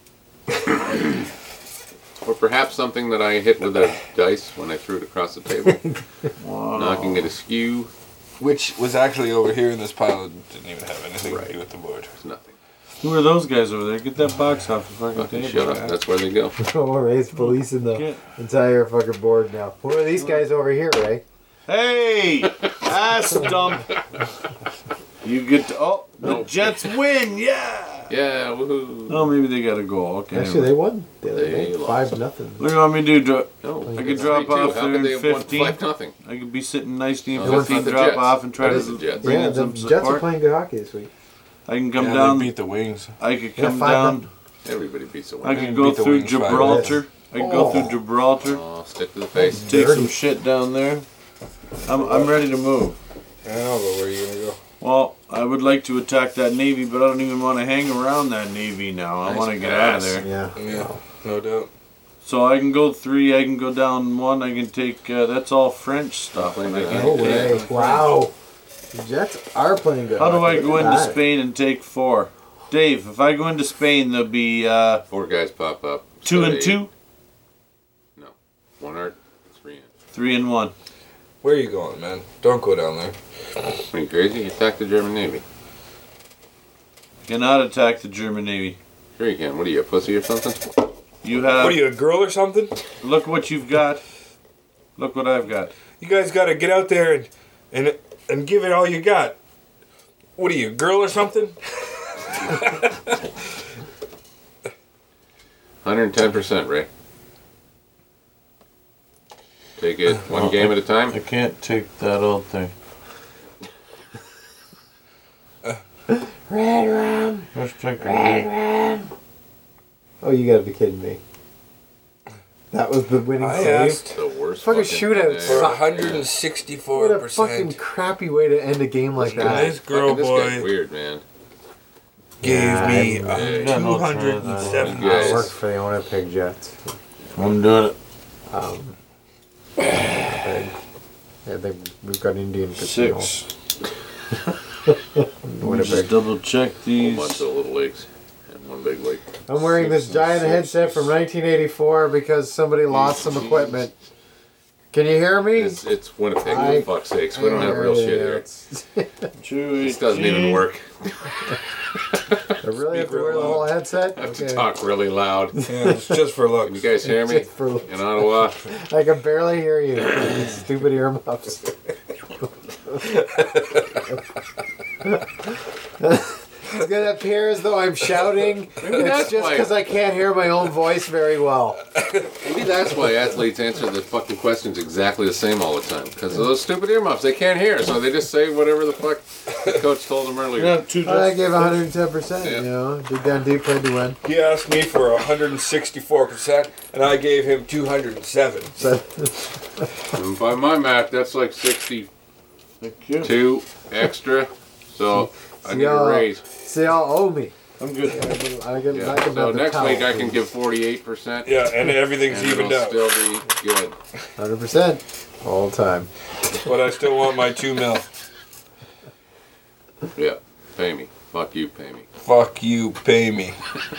Or perhaps something that I hit with a dice when I threw it across the table, Wow. knocking it askew. Which was actually over here in this pile. It didn't even have anything Right. to do with the board. It's nothing. Who are those guys over there? Get that box off the fucking Fucking table. shut up. That's where they go. Oh, Ray's policing the Get- entire fucking board now. Who are these guys over here, Ray? Hey! Ass dump! You get to. Oh, the No. Jets win! Yeah! Yeah, woohoo. Oh, maybe they got a goal. Okay. Actually, they won. The other They day. lost. 5-0. What do you want me to do? No, I could drop 3-2. off How there could in they have won 15. 5-0? I could be sitting nicely in Oh, that's 15, not the drop Jets. off and try That is to the Jets. bring Yeah, in the some Jets are support. playing good hockey this week. I can come Yeah, down. they beat the Wings. I could Yeah, come 5-0. down. Everybody beats the I one. could Beat go the through Wings 5-0. Gibraltar. I could go Oh. through Gibraltar. Oh, stick to the face. Take Dirty. some shit down there. I'm ready to move. I don't know, but where are you gonna go? Well, I would like to attack that Navy, but I don't even want to hang around that Navy now. I Nice want to get out of pass. there. Yeah. Yeah, no doubt. So I can go 3, I can go down 1, I can take, that's all French stuff. And I No can No take- way. Wow. The Jets are playing good How do I hockey. go Look at into that. Spain and take 4? Dave, if I go into Spain, there'll be 4 guys pop up. 2 and Say- 2, No. 1 art, 3 in. 3 and 1. Where are you going, man? Don't go down there. Are you crazy? You attack the German Navy. Cannot attack the German Navy. Sure you can. What are you, a pussy or something? You have. What are you, a girl or something? Look what you've got. Look what I've got. You guys got to get out there and give it all you got. What are you, a girl or something? 110%, Ray. Take it one game at a I time. can't take that old thing. Red rum. Let's take Red a rum. Oh, you gotta be kidding me. That was the winning I save. asked The worst Fucking fucking shootout thing. for suck. What a 164%. fucking crappy way to end a game like Look at that. this girl Fucking this guy's boy weird, man. gave me Yeah, got no 207. Yeah. I work for the Winnipeg Jets. I'm doing it. Yeah, we've got Indian casino. 6. Winnipeg. Just double check Whole these. bunch of little leagues and one big league. I'm wearing this giant headset from 1984 because somebody lost some equipment. Can you hear me? It's Winnipeg, I- for fuck's sakes. We don't have real shit here. This doesn't even work. I really have to wear the whole headset? I have to Okay. talk really loud. Yeah, it's just for Can you looks. guys hear me? Just for- In Ottawa? I can barely hear you. You stupid earmuffs. it's gonna appear as though I'm shouting. that's It's just why- because I can't hear my own voice very well. Maybe that's why athletes answer the fucking questions exactly the same all the time. Because of those stupid earmuffs, they can't hear, so they just say whatever the fuck the coach told them earlier. Yeah, two I just, give 110%. Yeah. You know, dig down deep, played to win. He asked me for 164%, and I gave him 207. So, And by my math, that's like 62 Thank you. extra. So I need a y'all- raise. see, y'all owe me. I'm good. I get Yeah. I can So have the next week towel, I can please. give 48%. Yeah, and everything's And evened it'll out. still be good. 100% all the time. But I still want my 2 mil. Yeah. Pay me. Fuck you, pay me. Fuck you, pay me.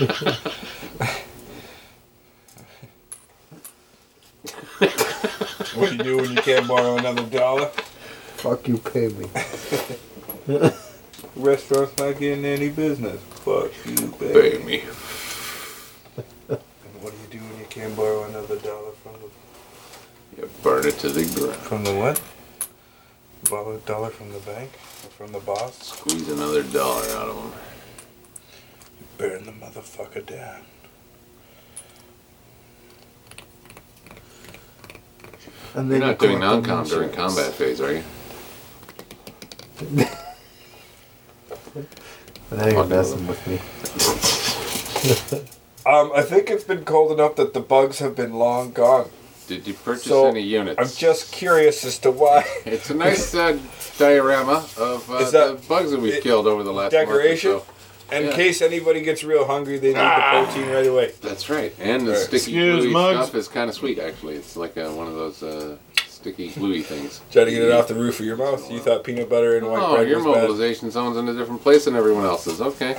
What you do when you can't borrow another dollar? Fuck you, pay me. Restaurant's not getting any business. Fuck you, Pay pay me. me. And what do you do when you can't borrow another dollar You burn it to the ground. from the what? Borrow a dollar from the bank or from the boss? Squeeze another dollar out of them. Burn the motherfucker down. And You're then not you doing collect non-com them during insurance. combat phase, are you? But now you're messing with me. I think it's been cold enough that the bugs have been long gone. Did you purchase So, any units? I'm just curious as to why. It's a nice diorama of Is that- the bugs that we've it- killed over the last Decoration? month or so. In Yeah. case anybody gets real hungry, they need the protein right away. That's right. And the Right. sticky Excuse gluey mugs. stuff is kind of sweet, actually. It's like one of those sticky gluey things. Try to get it off the roof of your mouth. You thought peanut butter and white Oh, bread your was bad. mobilization zone's in a different place than everyone else's. Okay.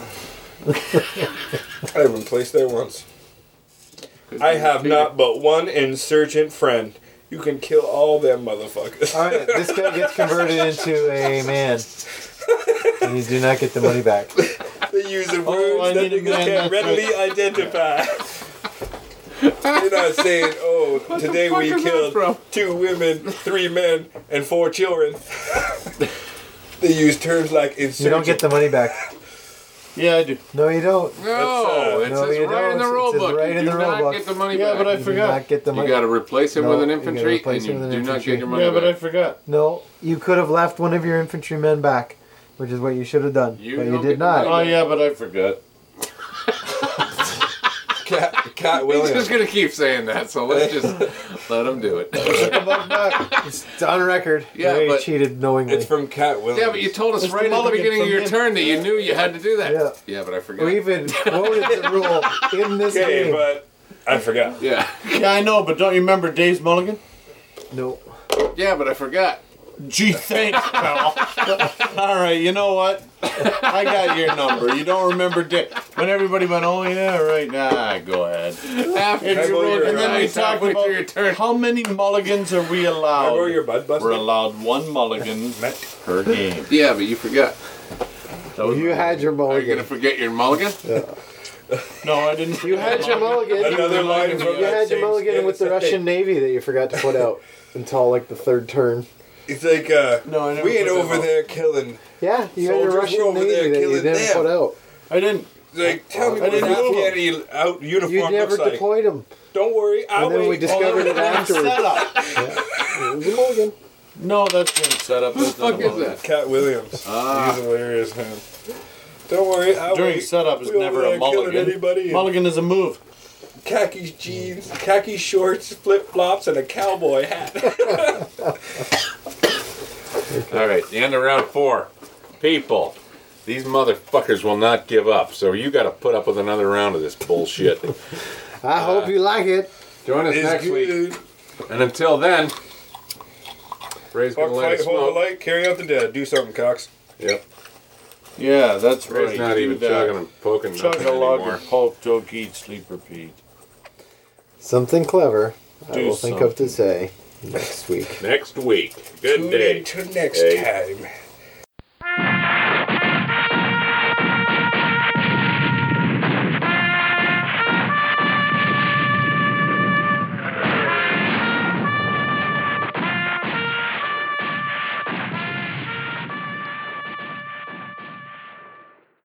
I haven't placed there once. Could I be have Peter. not but one insurgent friend. You can kill all them motherfuckers. All right, this guy gets converted into a man. And you do not get the money back. They're using I words that need a niggas man can't that's readily identify. They're not saying, oh, today fuck we is that killed from? 2 women, 3 men, and 4 children. They use terms like insurgent. You don't get the money back. Yeah, I do. No, you don't. No, it No, says you right in the don't. rule It says book. right You in do the rule not book. get the money Yeah, back. but I You do forgot. not get the You money. got to replace him No, with an you gotta infantry, replace and him you with an do not infantry. get your money Yeah, but I back. forgot. No, you could have left one of your infantrymen back, which is what you should have done. You but you don't did get the not. money Oh, yeah, but I forgot. Cat He's Williams. just gonna keep saying that, so let's just let him do it. It's on record. Yeah, They but- cheated knowingly. It's from Cat Williams. Yeah, but you told us It's right the at the mulligan beginning of from your him. turn that you knew you had to do that. Yeah. Yeah, but I forgot. We even quoted the rule in this Okay, game. but I forgot. Yeah. Yeah, I know, but don't you remember Dave's Mulligan? No. Yeah, but I forgot. Gee, thanks, pal. All right, you know what? I got your number. You don't remember Dave. When everybody went, oh, yeah, right. Nah, go ahead. After It's- you rolled your and then we dice talked halfway through your about turn. how many mulligans are we Can I allowed? borrow your bud buster? We're allowed 1 mulligan per game. Yeah, but you forgot. You had your Are you mulligan. gonna forget your mulligan? No, I didn't. You had your mulligan. Another line from You that had your same mulligan with the skit. Russian Navy that you forgot to put out until like the third turn. It's like, No, I never we ain't put that over out. there killing. Yeah, you had your Soldiers were Russian over Navy there that you killing didn't them. put out. I didn't. Like, tell me I what an didn't know. Afghani out You uniform never looks like. deployed them. Don't worry, I'll And then we wait. discovered it afterwards. Setup. It was a mulligan. No, that's been set up. Who the fuck is that? Cat Williams. Ah. He's hilarious, man. Don't worry, I'll During wait. setup is We over never there a killing mulligan. anybody. Mulligan is a move. Khaki jeans, khaki shorts, flip flops, and a cowboy hat. All right, the end of round 4. People, these motherfuckers will not give up, so you got to put up with another round of this bullshit. I hope you like it. Join us It's next week. good. And until then, Ray's Fuck, gonna let fight, us hold the smoke. light, carry out the dead. Do something, Cox. Yep. Yeah, that's Ray's right. not Do even that. chugging and poking Chug nothing a log anymore. of pulp, choke, eat, sleep, repeat. Something clever I Do will think of to say next week. Next week. Good Tune day. in till next Hey. time.